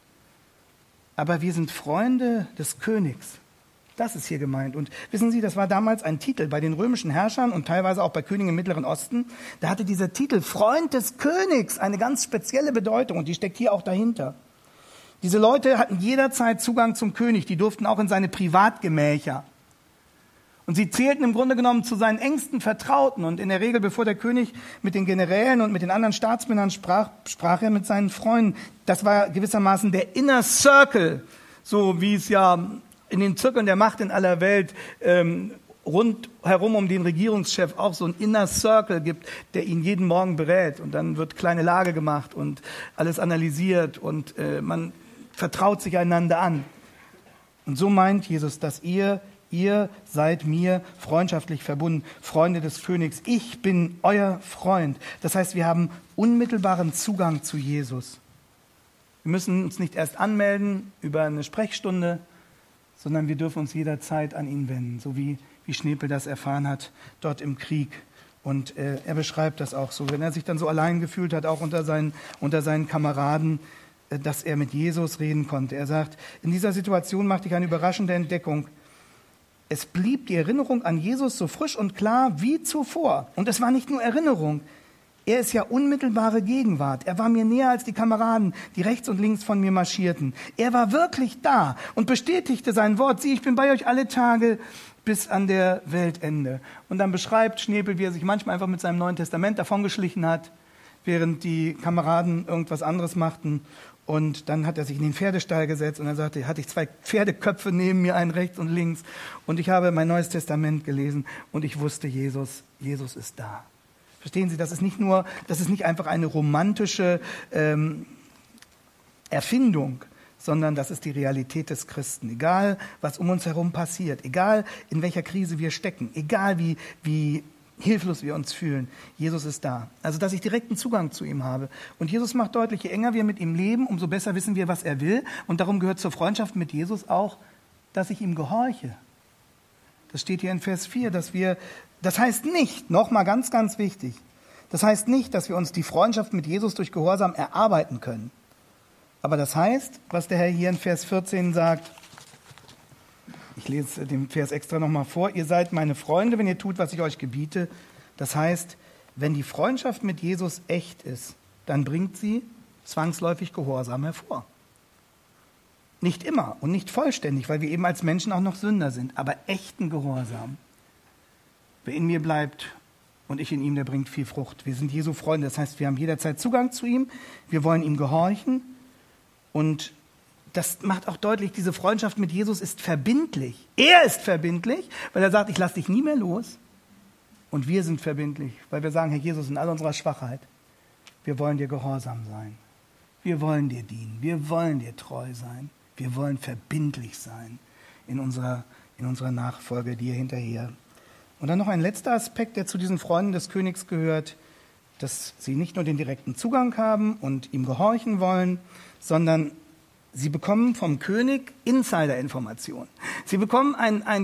Aber wir sind Freunde des Königs. Das ist hier gemeint. Und wissen Sie, das war damals ein Titel bei den römischen Herrschern und teilweise auch bei Königen im Mittleren Osten. Da hatte dieser Titel Freund des Königs eine ganz spezielle Bedeutung und die steckt hier auch dahinter. Diese Leute hatten jederzeit Zugang zum König, die durften auch in seine Privatgemächer. Und sie zählten im Grunde genommen zu seinen engsten Vertrauten. Und in der Regel, bevor der König mit den Generälen und mit den anderen Staatsmännern sprach er mit seinen Freunden. Das war gewissermaßen der Inner Circle, so wie es ja in den Zirkeln der Macht in aller Welt rundherum um den Regierungschef auch so ein Inner Circle gibt, der ihn jeden Morgen berät. Und dann wird kleine Lage gemacht und alles analysiert und man vertraut sich einander an. Und so meint Jesus, dass ihr seid mir freundschaftlich verbunden, Freunde des Königs. Ich bin euer Freund. Das heißt, wir haben unmittelbaren Zugang zu Jesus. Wir müssen uns nicht erst anmelden über eine Sprechstunde, sondern wir dürfen uns jederzeit an ihn wenden, so wie Schnepel das erfahren hat dort im Krieg. Und er beschreibt das auch so, wenn er sich dann so allein gefühlt hat, auch unter seinen Kameraden, dass er mit Jesus reden konnte. Er sagt, in dieser Situation machte ich eine überraschende Entdeckung. Es blieb die Erinnerung an Jesus so frisch und klar wie zuvor. Und es war nicht nur Erinnerung. Er ist ja unmittelbare Gegenwart. Er war mir näher als die Kameraden, die rechts und links von mir marschierten. Er war wirklich da und bestätigte sein Wort. Sieh, ich bin bei euch alle Tage bis an der Weltende. Und dann beschreibt Schnepel, wie er sich manchmal einfach mit seinem Neuen Testament davongeschlichen hat, während die Kameraden irgendwas anderes machten. Und dann hat er sich in den Pferdestall gesetzt und dann sagte, hatte ich 2 Pferdeköpfe neben mir, einen rechts und links. Und ich habe mein Neues Testament gelesen und ich wusste, Jesus ist da. Verstehen Sie, das ist nicht einfach eine romantische Erfindung, sondern das ist die Realität des Christen. Egal, was um uns herum passiert, egal, in welcher Krise wir stecken, egal, wie hilflos wir uns fühlen, Jesus ist da. Also, dass ich direkten Zugang zu ihm habe. Und Jesus macht deutlich, je enger wir mit ihm leben, umso besser wissen wir, was er will. Und darum gehört zur Freundschaft mit Jesus auch, dass ich ihm gehorche. Das steht hier in Vers 4, das heißt nicht, nochmal ganz, ganz wichtig, das heißt nicht, dass wir uns die Freundschaft mit Jesus durch Gehorsam erarbeiten können. Aber das heißt, was der Herr hier in Vers 14 sagt, ich lese den Vers extra nochmal vor, ihr seid meine Freunde, wenn ihr tut, was ich euch gebiete. Das heißt, wenn die Freundschaft mit Jesus echt ist, dann bringt sie zwangsläufig Gehorsam hervor. Nicht immer und nicht vollständig, weil wir eben als Menschen auch noch Sünder sind, aber echten Gehorsam. Wer in mir bleibt und ich in ihm, der bringt viel Frucht. Wir sind Jesu Freunde, das heißt, wir haben jederzeit Zugang zu ihm, wir wollen ihm gehorchen und das macht auch deutlich, diese Freundschaft mit Jesus ist verbindlich. Er ist verbindlich, weil er sagt, ich lasse dich nie mehr los. Und wir sind verbindlich, weil wir sagen, Herr Jesus, in all unserer Schwachheit, wir wollen dir gehorsam sein. Wir wollen dir dienen, wir wollen dir treu sein. Wir wollen verbindlich sein in unserer Nachfolge dir hinterher. Und dann noch ein letzter Aspekt, der zu diesen Freunden des Königs gehört, dass sie nicht nur den direkten Zugang haben und ihm gehorchen wollen, sondern sie bekommen vom König Insider-Informationen. Sie bekommen ein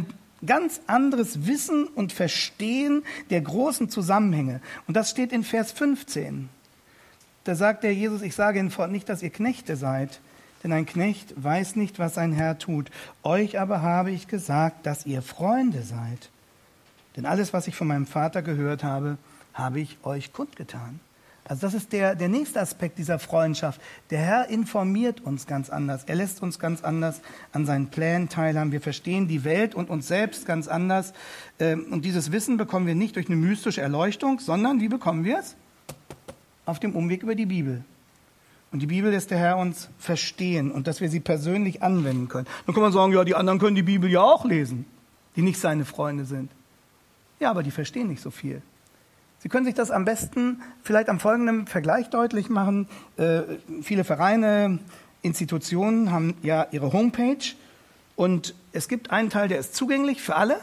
ganz anderes Wissen und Verstehen der großen Zusammenhänge. Und das steht in Vers 15. Da sagt der Jesus, ich sage Ihnen fort nicht, dass ihr Knechte seid, denn ein Knecht weiß nicht, was sein Herr tut. Euch aber habe ich gesagt, dass ihr Freunde seid. Denn alles, was ich von meinem Vater gehört habe, habe ich euch kundgetan. Also das ist der nächste Aspekt dieser Freundschaft. Der Herr informiert uns ganz anders. Er lässt uns ganz anders an seinen Plänen teilhaben. Wir verstehen die Welt und uns selbst ganz anders. Und dieses Wissen bekommen wir nicht durch eine mystische Erleuchtung, sondern wie bekommen wir es? Auf dem Umweg über die Bibel. Und die Bibel lässt der Herr uns verstehen und dass wir sie persönlich anwenden können. Dann kann man sagen, ja, die anderen können die Bibel ja auch lesen, die nicht seine Freunde sind. Ja, aber die verstehen nicht so viel. Sie können sich das am besten vielleicht am folgenden Vergleich deutlich machen. Viele Vereine, Institutionen haben ja ihre Homepage und es gibt einen Teil, der ist zugänglich für alle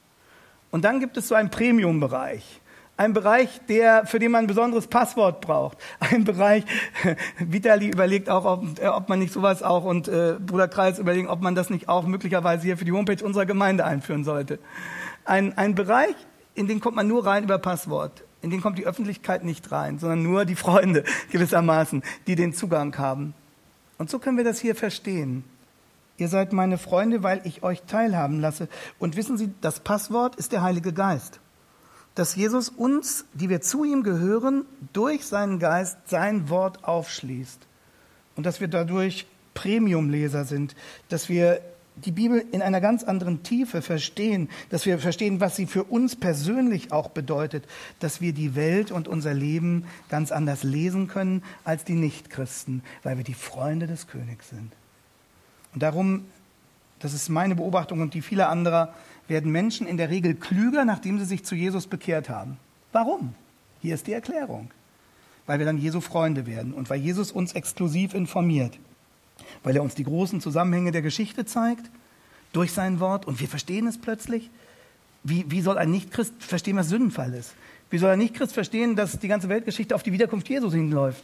und dann gibt es so einen Premium-Bereich. Ein Bereich, für den man ein besonderes Passwort braucht. Ein Bereich, Vitali überlegt auch, ob man nicht sowas auch und Bruder Kreis überlegen, ob man das nicht auch möglicherweise hier für die Homepage unserer Gemeinde einführen sollte. Ein Bereich, in den kommt man nur rein über Passwort. In den kommt die Öffentlichkeit nicht rein, sondern nur die Freunde gewissermaßen, die den Zugang haben. Und so können wir das hier verstehen. Ihr seid meine Freunde, weil ich euch teilhaben lasse. Und wissen Sie, das Passwort ist der Heilige Geist. Dass Jesus uns, die wir zu ihm gehören, durch seinen Geist sein Wort aufschließt. Und dass wir dadurch Premiumleser sind, dass wir die Bibel in einer ganz anderen Tiefe verstehen, dass wir verstehen, was sie für uns persönlich auch bedeutet, dass wir die Welt und unser Leben ganz anders lesen können als die Nichtchristen, weil wir die Freunde des Königs sind. Und darum, das ist meine Beobachtung und die vieler anderer, werden Menschen in der Regel klüger, nachdem sie sich zu Jesus bekehrt haben. Warum? Hier ist die Erklärung. Weil wir dann Jesu Freunde werden und weil Jesus uns exklusiv informiert. Weil er uns die großen Zusammenhänge der Geschichte zeigt, durch sein Wort, und wir verstehen es plötzlich. Wie soll ein Nichtchrist verstehen, was Sündenfall ist? Wie soll ein Nichtchrist verstehen, dass die ganze Weltgeschichte auf die Wiederkunft Jesus hinläuft?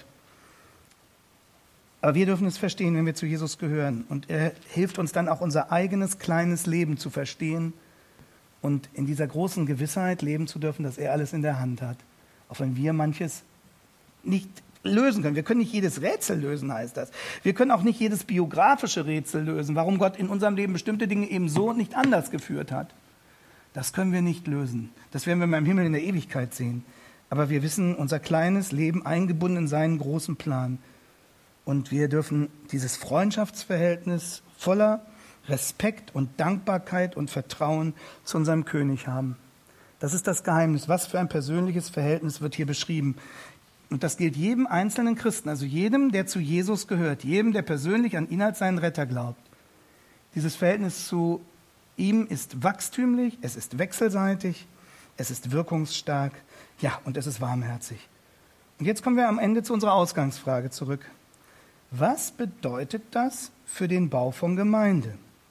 Aber wir dürfen es verstehen, wenn wir zu Jesus gehören. Und er hilft uns dann auch, unser eigenes kleines Leben zu verstehen und in dieser großen Gewissheit leben zu dürfen, dass er alles in der Hand hat. Auch wenn wir manches nicht lösen können. Wir können nicht jedes Rätsel lösen, heißt das. Wir können auch nicht jedes biografische Rätsel lösen, warum Gott in unserem Leben bestimmte Dinge eben so und nicht anders geführt hat. Das können wir nicht lösen. Das werden wir mal im Himmel in der Ewigkeit sehen. Aber wir wissen, unser kleines Leben eingebunden in seinen großen Plan. Und wir dürfen dieses Freundschaftsverhältnis voller Respekt und Dankbarkeit und Vertrauen zu unserem König haben. Das ist das Geheimnis. Was für ein persönliches Verhältnis wird hier beschrieben? Und das gilt jedem einzelnen Christen, also jedem, der zu Jesus gehört, jedem, der persönlich an ihn als seinen Retter glaubt. Dieses Verhältnis zu ihm ist wachstümlich, es ist wechselseitig, es ist wirkungsstark, ja, und es ist warmherzig. Und jetzt kommen wir am Ende zu unserer Ausgangsfrage zurück. Was bedeutet das für den Bau von Gemeinde?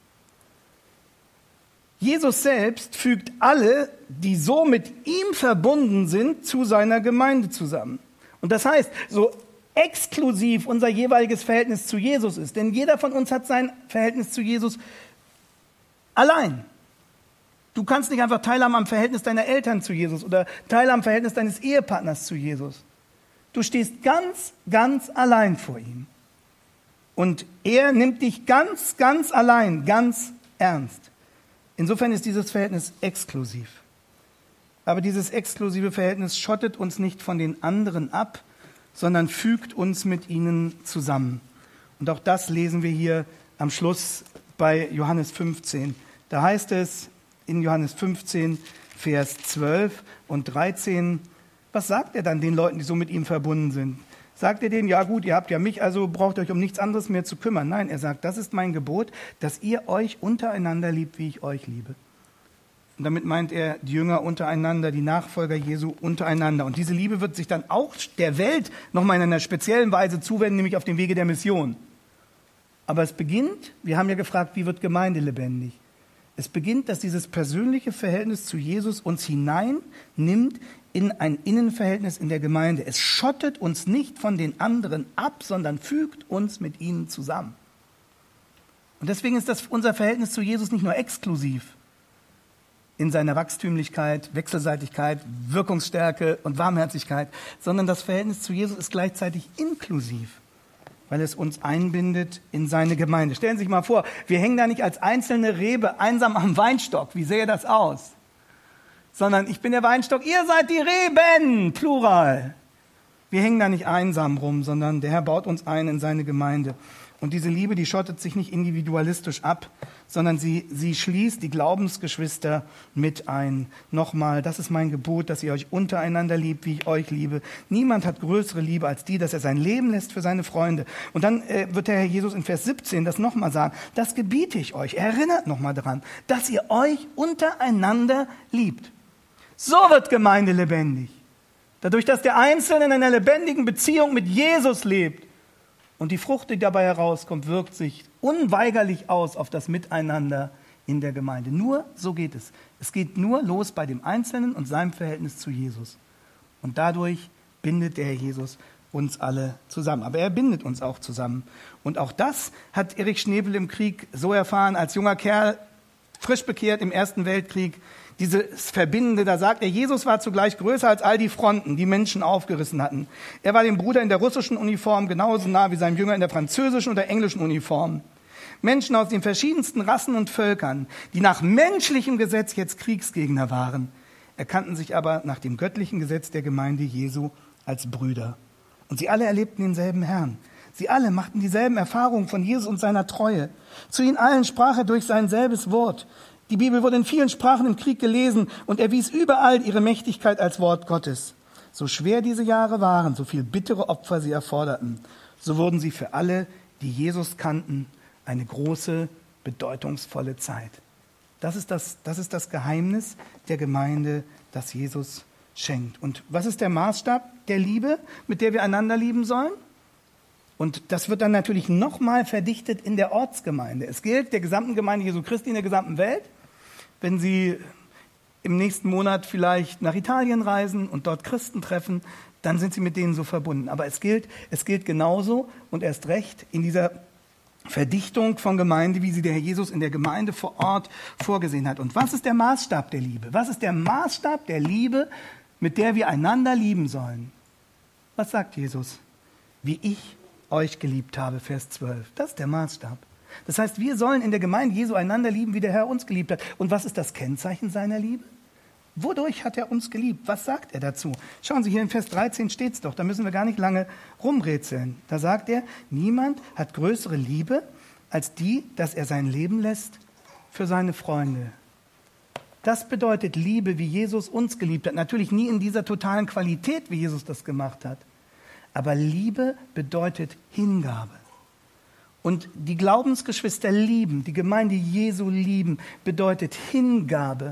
Jesus selbst fügt alle, die so mit ihm verbunden sind, zu seiner Gemeinde zusammen. Und das heißt, so exklusiv unser jeweiliges Verhältnis zu Jesus ist, denn jeder von uns hat sein Verhältnis zu Jesus allein. Du kannst nicht einfach teilhaben am Verhältnis deiner Eltern zu Jesus oder teilhaben am Verhältnis deines Ehepartners zu Jesus. Du stehst ganz, ganz allein vor ihm. Und er nimmt dich ganz, ganz allein, ganz ernst. Insofern ist dieses Verhältnis exklusiv. Aber dieses exklusive Verhältnis schottet uns nicht von den anderen ab, sondern fügt uns mit ihnen zusammen. Und auch das lesen wir hier am Schluss bei Johannes 15. Da heißt es in Johannes 15, Vers 12 und 13, was sagt er dann den Leuten, die so mit ihm verbunden sind? Sagt er denen, ja gut, ihr habt ja mich, also braucht euch um nichts anderes mehr zu kümmern. Nein, er sagt, das ist mein Gebot, dass ihr euch untereinander liebt, wie ich euch liebe. Und damit meint er die Jünger untereinander, die Nachfolger Jesu untereinander. Und diese Liebe wird sich dann auch der Welt nochmal in einer speziellen Weise zuwenden, nämlich auf dem Wege der Mission. Aber es beginnt, wir haben ja gefragt, wie wird Gemeinde lebendig? Es beginnt, dass dieses persönliche Verhältnis zu Jesus uns hineinnimmt in ein Innenverhältnis in der Gemeinde. Es schottet uns nicht von den anderen ab, sondern fügt uns mit ihnen zusammen. Und deswegen ist das unser Verhältnis zu Jesus nicht nur exklusiv, in seiner Wachstümlichkeit, Wechselseitigkeit, Wirkungsstärke und Warmherzigkeit, sondern das Verhältnis zu Jesus ist gleichzeitig inklusiv, weil es uns einbindet in seine Gemeinde. Stellen Sie sich mal vor, wir hängen da nicht als einzelne Rebe einsam am Weinstock. Wie sähe das aus? Sondern ich bin der Weinstock, ihr seid die Reben, Plural. Wir hängen da nicht einsam rum, sondern der Herr baut uns ein in seine Gemeinde. Und diese Liebe, die schottet sich nicht individualistisch ab, sondern sie schließt die Glaubensgeschwister mit ein. Nochmal, das ist mein Gebot, dass ihr euch untereinander liebt, wie ich euch liebe. Niemand hat größere Liebe als die, dass er sein Leben lässt für seine Freunde. Und dann wird der Herr Jesus in Vers 17 das nochmal sagen. Das gebiete ich euch. Erinnert nochmal daran, dass ihr euch untereinander liebt. So wird Gemeinde lebendig. Dadurch, dass der Einzelne in einer lebendigen Beziehung mit Jesus lebt. Und die Frucht, die dabei herauskommt, wirkt sich unweigerlich aus auf das Miteinander in der Gemeinde. Nur so geht es. Es geht nur los bei dem Einzelnen und seinem Verhältnis zu Jesus. Und dadurch bindet der Herr Jesus uns alle zusammen. Aber er bindet uns auch zusammen. Und auch das hat Erich Schnebel im Krieg so erfahren, als junger Kerl, frisch bekehrt im Ersten Weltkrieg. Dieses Verbindende, da sagt er, Jesus war zugleich größer als all die Fronten, die Menschen aufgerissen hatten. Er war dem Bruder in der russischen Uniform genauso nah wie seinem Jünger in der französischen oder englischen Uniform. Menschen aus den verschiedensten Rassen und Völkern, die nach menschlichem Gesetz jetzt Kriegsgegner waren, erkannten sich aber nach dem göttlichen Gesetz der Gemeinde Jesu als Brüder. Und sie alle erlebten denselben Herrn. Sie alle machten dieselben Erfahrungen von Jesus und seiner Treue. Zu ihnen allen sprach er durch sein selbes Wort. Die Bibel wurde in vielen Sprachen im Krieg gelesen und erwies überall ihre Mächtigkeit als Wort Gottes. So schwer diese Jahre waren, so viel bittere Opfer sie erforderten, so wurden sie für alle, die Jesus kannten, eine große, bedeutungsvolle Zeit. Das ist das Geheimnis der Gemeinde, das Jesus schenkt. Und was ist der Maßstab der Liebe, mit der wir einander lieben sollen? Und das wird dann natürlich nochmal verdichtet in der Ortsgemeinde. Es gilt der gesamten Gemeinde Jesu Christi in der gesamten Welt. Wenn Sie im nächsten Monat vielleicht nach Italien reisen und dort Christen treffen, dann sind Sie mit denen so verbunden. Aber es gilt genauso und erst recht in dieser Verdichtung von Gemeinde, wie sie der Herr Jesus in der Gemeinde vor Ort vorgesehen hat. Und was ist der Maßstab der Liebe? Was ist der Maßstab der Liebe, mit der wir einander lieben sollen? Was sagt Jesus? Wie ich euch geliebt habe, Vers 12. Das ist der Maßstab. Das heißt, wir sollen in der Gemeinde Jesu einander lieben, wie der Herr uns geliebt hat. Und was ist das Kennzeichen seiner Liebe? Wodurch hat er uns geliebt? Was sagt er dazu? Schauen Sie, hier in Vers 13 steht es doch, da müssen wir gar nicht lange rumrätseln. Da sagt er, niemand hat größere Liebe als die, dass er sein Leben lässt für seine Freunde. Das bedeutet Liebe, wie Jesus uns geliebt hat. Natürlich nie in dieser totalen Qualität, wie Jesus das gemacht hat. Aber Liebe bedeutet Hingabe. Und die Glaubensgeschwister lieben, die Gemeinde Jesu lieben, bedeutet Hingabe,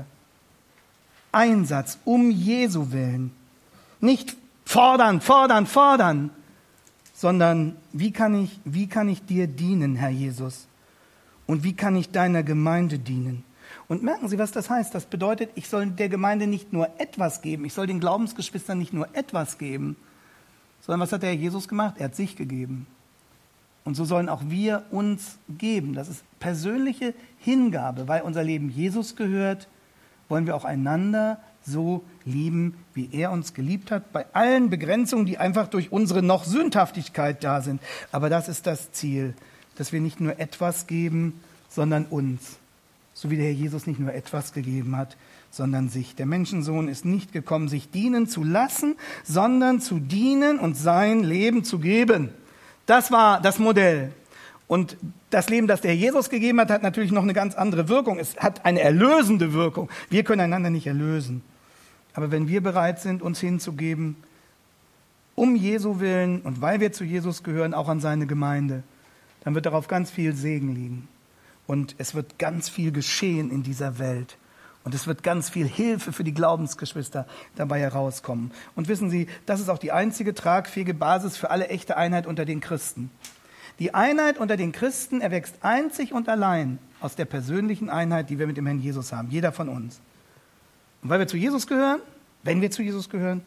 Einsatz um Jesu willen. Nicht fordern, fordern, fordern, sondern wie kann ich dir dienen, Herr Jesus? Und wie kann ich deiner Gemeinde dienen? Und merken Sie, was das heißt? Das bedeutet, ich soll der Gemeinde nicht nur etwas geben, ich soll den Glaubensgeschwistern nicht nur etwas geben, sondern was hat der Herr Jesus gemacht? Er hat sich gegeben. Und so sollen auch wir uns geben. Das ist persönliche Hingabe. Weil unser Leben Jesus gehört, wollen wir auch einander so lieben, wie er uns geliebt hat. Bei allen Begrenzungen, die einfach durch unsere noch Sündhaftigkeit da sind. Aber das ist das Ziel, dass wir nicht nur etwas geben, sondern uns. So wie der Herr Jesus nicht nur etwas gegeben hat, sondern sich. Der Menschensohn ist nicht gekommen, sich dienen zu lassen, sondern zu dienen und sein Leben zu geben. Das war das Modell. Und das Leben, das der Herr Jesus gegeben hat, hat natürlich noch eine ganz andere Wirkung. Es hat eine erlösende Wirkung. Wir können einander nicht erlösen. Aber wenn wir bereit sind, uns hinzugeben, um Jesu willen und weil wir zu Jesus gehören, auch an seine Gemeinde, dann wird darauf ganz viel Segen liegen. Und es wird ganz viel geschehen in dieser Welt. Und es wird ganz viel Hilfe für die Glaubensgeschwister dabei herauskommen. Und wissen Sie, das ist auch die einzige tragfähige Basis für alle echte Einheit unter den Christen. Die Einheit unter den Christen erwächst einzig und allein aus der persönlichen Einheit, die wir mit dem Herrn Jesus haben, jeder von uns. Und weil wir zu Jesus gehören, wenn wir zu Jesus gehören,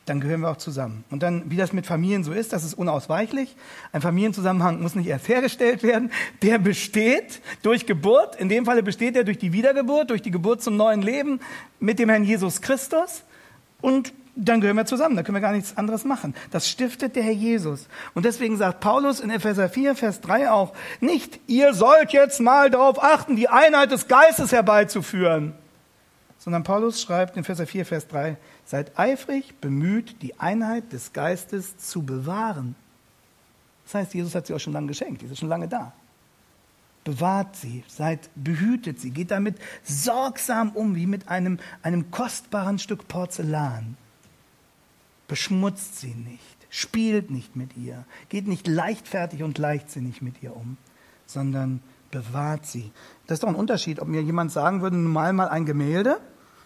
dann gehören wir auch zusammen. Und dann, wie das mit Familien so ist, das ist unausweichlich. Ein Familienzusammenhang muss nicht erst hergestellt werden. Der besteht durch Geburt. In dem Falle besteht er durch die Wiedergeburt, durch die Geburt zum neuen Leben mit dem Herrn Jesus Christus. Und dann gehören wir zusammen. Da können wir gar nichts anderes machen. Das stiftet der Herr Jesus. Und deswegen sagt Paulus in Epheser 4, Vers 3 auch, nicht, ihr sollt jetzt mal darauf achten, die Einheit des Geistes herbeizuführen. Sondern Paulus schreibt in Epheser 4, Vers 3, seid eifrig bemüht, die Einheit des Geistes zu bewahren. Das heißt, Jesus hat sie auch schon lange geschenkt, die ist schon lange da. Bewahrt sie, behütet sie, geht damit sorgsam um, wie mit einem kostbaren Stück Porzellan. Beschmutzt sie nicht, spielt nicht mit ihr, geht nicht leichtfertig und leichtsinnig mit ihr um, sondern bewahrt sie. Das ist doch ein Unterschied, ob mir jemand sagen würde, mal ein Gemälde,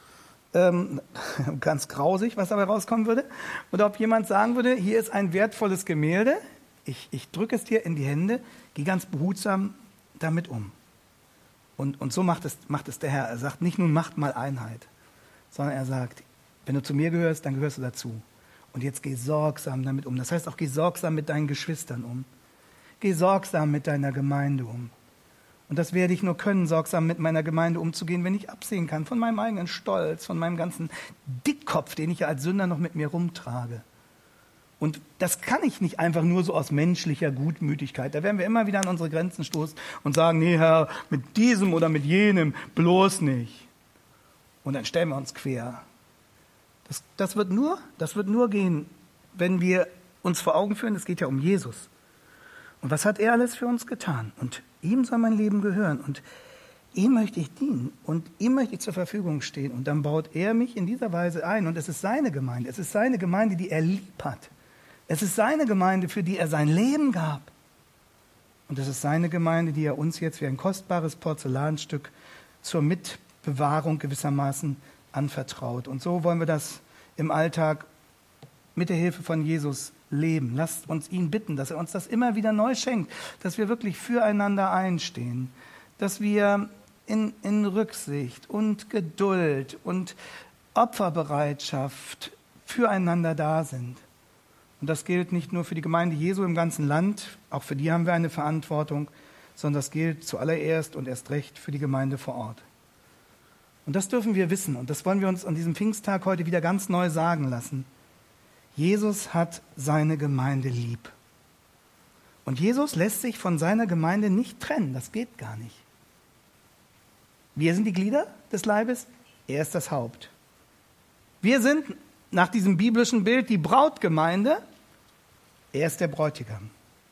ganz grausig, was dabei rauskommen würde, oder ob jemand sagen würde, hier ist ein wertvolles Gemälde, ich drücke es dir in die Hände, geh ganz behutsam damit um. Und so macht es der Herr. Er sagt nicht nun, macht mal Einheit, sondern er sagt, wenn du zu mir gehörst, dann gehörst du dazu. Und jetzt geh sorgsam damit um. Das heißt auch, geh sorgsam mit deinen Geschwistern um. Geh sorgsam mit deiner Gemeinde um. Und das werde ich nur können, sorgsam mit meiner Gemeinde umzugehen, wenn ich absehen kann von meinem eigenen Stolz, von meinem ganzen Dickkopf, den ich ja als Sünder noch mit mir rumtrage. Und das kann ich nicht einfach nur so aus menschlicher Gutmütigkeit. Da werden wir immer wieder an unsere Grenzen stoßen und sagen, nee Herr, mit diesem oder mit jenem bloß nicht. Und dann stellen wir uns quer. Das wird nur gehen, wenn wir uns vor Augen führen, es geht ja um Jesus. Und was hat er alles für uns getan? Und ihm soll mein Leben gehören. Und ihm möchte ich dienen. Und ihm möchte ich zur Verfügung stehen. Und dann baut er mich in dieser Weise ein. Und es ist seine Gemeinde. Es ist seine Gemeinde, die er lieb hat. Es ist seine Gemeinde, für die er sein Leben gab. Und es ist seine Gemeinde, die er uns jetzt wie ein kostbares Porzellanstück zur Mitbewahrung gewissermaßen anvertraut. Und so wollen wir das im Alltag mit der Hilfe von Jesus leben. Lasst uns ihn bitten, dass er uns das immer wieder neu schenkt, dass wir wirklich füreinander einstehen, dass wir in Rücksicht und Geduld und Opferbereitschaft füreinander da sind. Und das gilt nicht nur für die Gemeinde Jesu im ganzen Land, auch für die haben wir eine Verantwortung, sondern das gilt zuallererst und erst recht für die Gemeinde vor Ort. Und das dürfen wir wissen und das wollen wir uns an diesem Pfingsttag heute wieder ganz neu sagen lassen. Jesus hat seine Gemeinde lieb. Und Jesus lässt sich von seiner Gemeinde nicht trennen, das geht gar nicht. Wir sind die Glieder des Leibes, er ist das Haupt. Wir sind nach diesem biblischen Bild die Brautgemeinde, er ist der Bräutigam.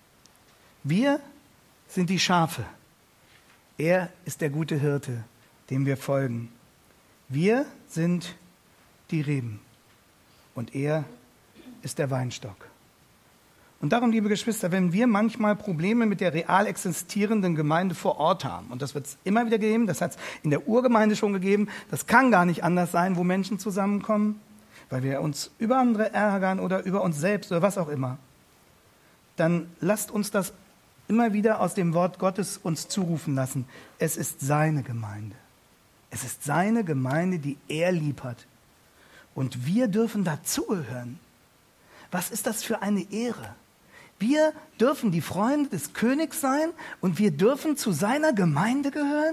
Wir sind die Schafe, er ist der gute Hirte, dem wir folgen. Wir sind die Reben und er ist der Weinstock. Und darum, liebe Geschwister, wenn wir manchmal Probleme mit der real existierenden Gemeinde vor Ort haben, und das wird es immer wieder geben, das hat es in der Urgemeinde schon gegeben, das kann gar nicht anders sein, wo Menschen zusammenkommen, weil wir uns über andere ärgern oder über uns selbst oder was auch immer, dann lasst uns das immer wieder aus dem Wort Gottes uns zurufen lassen. Es ist seine Gemeinde. Es ist seine Gemeinde, die er lieb hat. Und wir dürfen dazugehören. Was ist das für eine Ehre? Wir dürfen die Freunde des Königs sein und wir dürfen zu seiner Gemeinde gehören?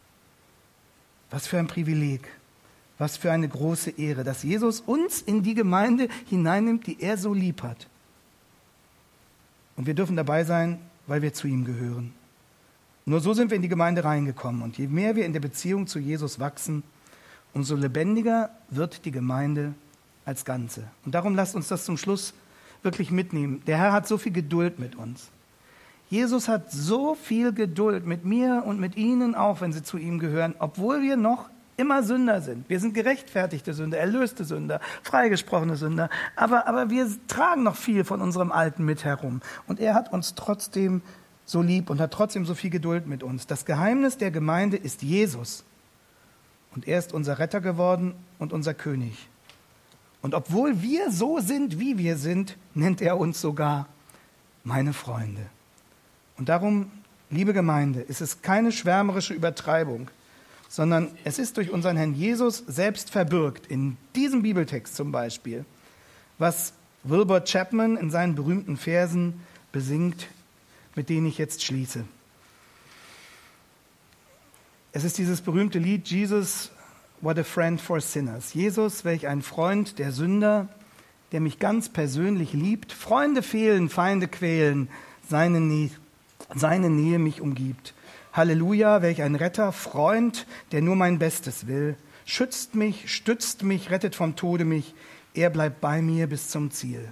Was für ein Privileg, was für eine große Ehre, dass Jesus uns in die Gemeinde hineinnimmt, die er so lieb hat. Und wir dürfen dabei sein, weil wir zu ihm gehören. Nur so sind wir in die Gemeinde reingekommen. Und je mehr wir in der Beziehung zu Jesus wachsen, umso lebendiger wird die Gemeinde als Ganze. Und darum lasst uns das zum Schluss wirklich mitnehmen. Der Herr hat so viel Geduld mit uns. Jesus hat so viel Geduld mit mir und mit Ihnen auch, wenn Sie zu ihm gehören, obwohl wir noch immer Sünder sind. Wir sind gerechtfertigte Sünder, erlöste Sünder, freigesprochene Sünder. Aber wir tragen noch viel von unserem Alten mit herum. Und er hat uns trotzdem so lieb und hat trotzdem so viel Geduld mit uns. Das Geheimnis der Gemeinde ist Jesus. Und er ist unser Retter geworden und unser König. Und obwohl wir so sind, wie wir sind, nennt er uns sogar meine Freunde. Und darum, liebe Gemeinde, ist es keine schwärmerische Übertreibung, sondern es ist durch unseren Herrn Jesus selbst verbürgt, in diesem Bibeltext zum Beispiel, was Wilbur Chapman in seinen berühmten Versen besingt, mit denen ich jetzt schließe. Es ist dieses berühmte Lied Jesus, what a friend for sinners. Jesus, welch ein Freund der Sünder, der mich ganz persönlich liebt. Freunde fehlen, Feinde quälen, seine Nähe mich umgibt. Halleluja, welch ein Retter, Freund, der nur mein Bestes will. Schützt mich, stützt mich, rettet vom Tode mich. Er bleibt bei mir bis zum Ziel.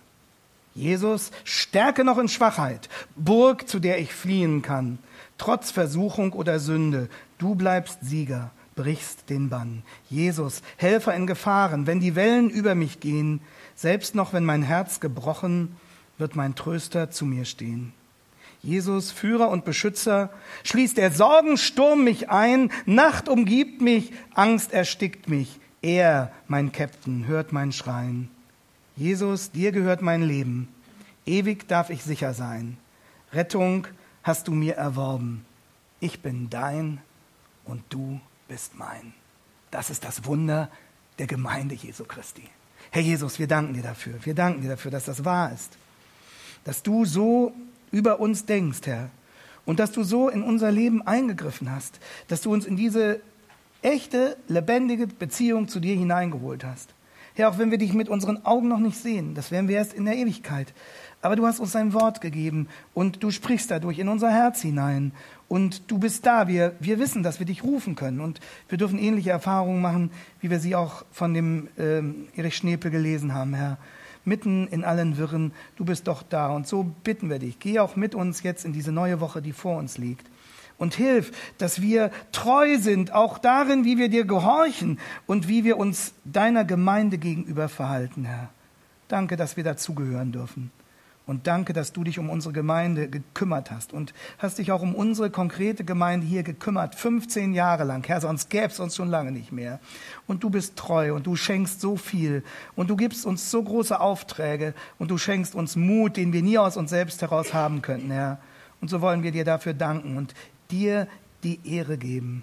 Jesus, Stärke noch in Schwachheit, Burg, zu der ich fliehen kann. Trotz Versuchung oder Sünde, du bleibst Sieger, brichst den Bann. Jesus, Helfer in Gefahren, wenn die Wellen über mich gehen, selbst noch wenn mein Herz gebrochen, wird mein Tröster zu mir stehen. Jesus, Führer und Beschützer, schließt der Sorgensturm mich ein, Nacht umgibt mich, Angst erstickt mich. Er, mein Käpt'n, hört mein Schreien. Jesus, dir gehört mein Leben, ewig darf ich sicher sein. Rettung hast du mir erworben. Ich bin dein und du bist mein. Das ist das Wunder der Gemeinde Jesu Christi. Herr Jesus, wir danken dir dafür. Wir danken dir dafür, dass das wahr ist. Dass du so über uns denkst, Herr. Und dass du so in unser Leben eingegriffen hast. Dass du uns in diese echte, lebendige Beziehung zu dir hineingeholt hast. Herr, auch wenn wir dich mit unseren Augen noch nicht sehen, das werden wir erst in der Ewigkeit. Aber du hast uns dein Wort gegeben und du sprichst dadurch in unser Herz hinein. Und du bist da. Wir wissen, dass wir dich rufen können. Und wir dürfen ähnliche Erfahrungen machen, wie wir sie auch von dem Erich Schneepel gelesen haben, Herr. Mitten in allen Wirren, du bist doch da. Und so bitten wir dich, geh auch mit uns jetzt in diese neue Woche, die vor uns liegt. Und hilf, dass wir treu sind, auch darin, wie wir dir gehorchen und wie wir uns deiner Gemeinde gegenüber verhalten, Herr. Danke, dass wir dazugehören dürfen. Und danke, dass du dich um unsere Gemeinde gekümmert hast und hast dich auch um unsere konkrete Gemeinde hier gekümmert, 15 Jahre lang. Herr, sonst gäbe es uns schon lange nicht mehr. Und du bist treu und du schenkst so viel und du gibst uns so große Aufträge und du schenkst uns Mut, den wir nie aus uns selbst heraus haben könnten, Herr. Und so wollen wir dir dafür danken und dir die Ehre geben,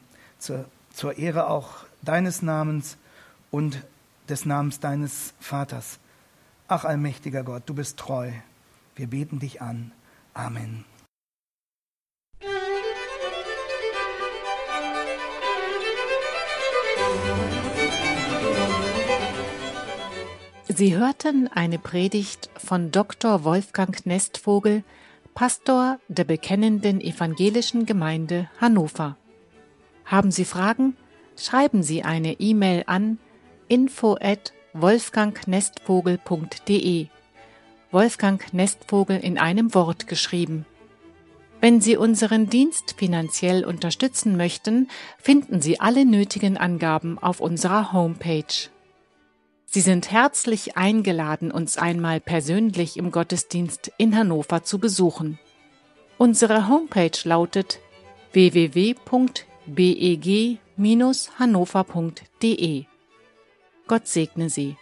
zur Ehre auch deines Namens und des Namens deines Vaters. Ach, allmächtiger Gott, du bist treu. Wir beten dich an. Amen. Sie hörten eine Predigt von Dr. Wolfgang Nestvogel, Pastor der Bekennenden Evangelischen Gemeinde Hannover. Haben Sie Fragen? Schreiben Sie eine E-Mail an info@wolfgangnestvogel.de. Wolfgang Nestvogel in einem Wort geschrieben. Wenn Sie unseren Dienst finanziell unterstützen möchten, finden Sie alle nötigen Angaben auf unserer Homepage. Sie sind herzlich eingeladen, uns einmal persönlich im Gottesdienst in Hannover zu besuchen. Unsere Homepage lautet www.beg-hannover.de. Gott segne Sie.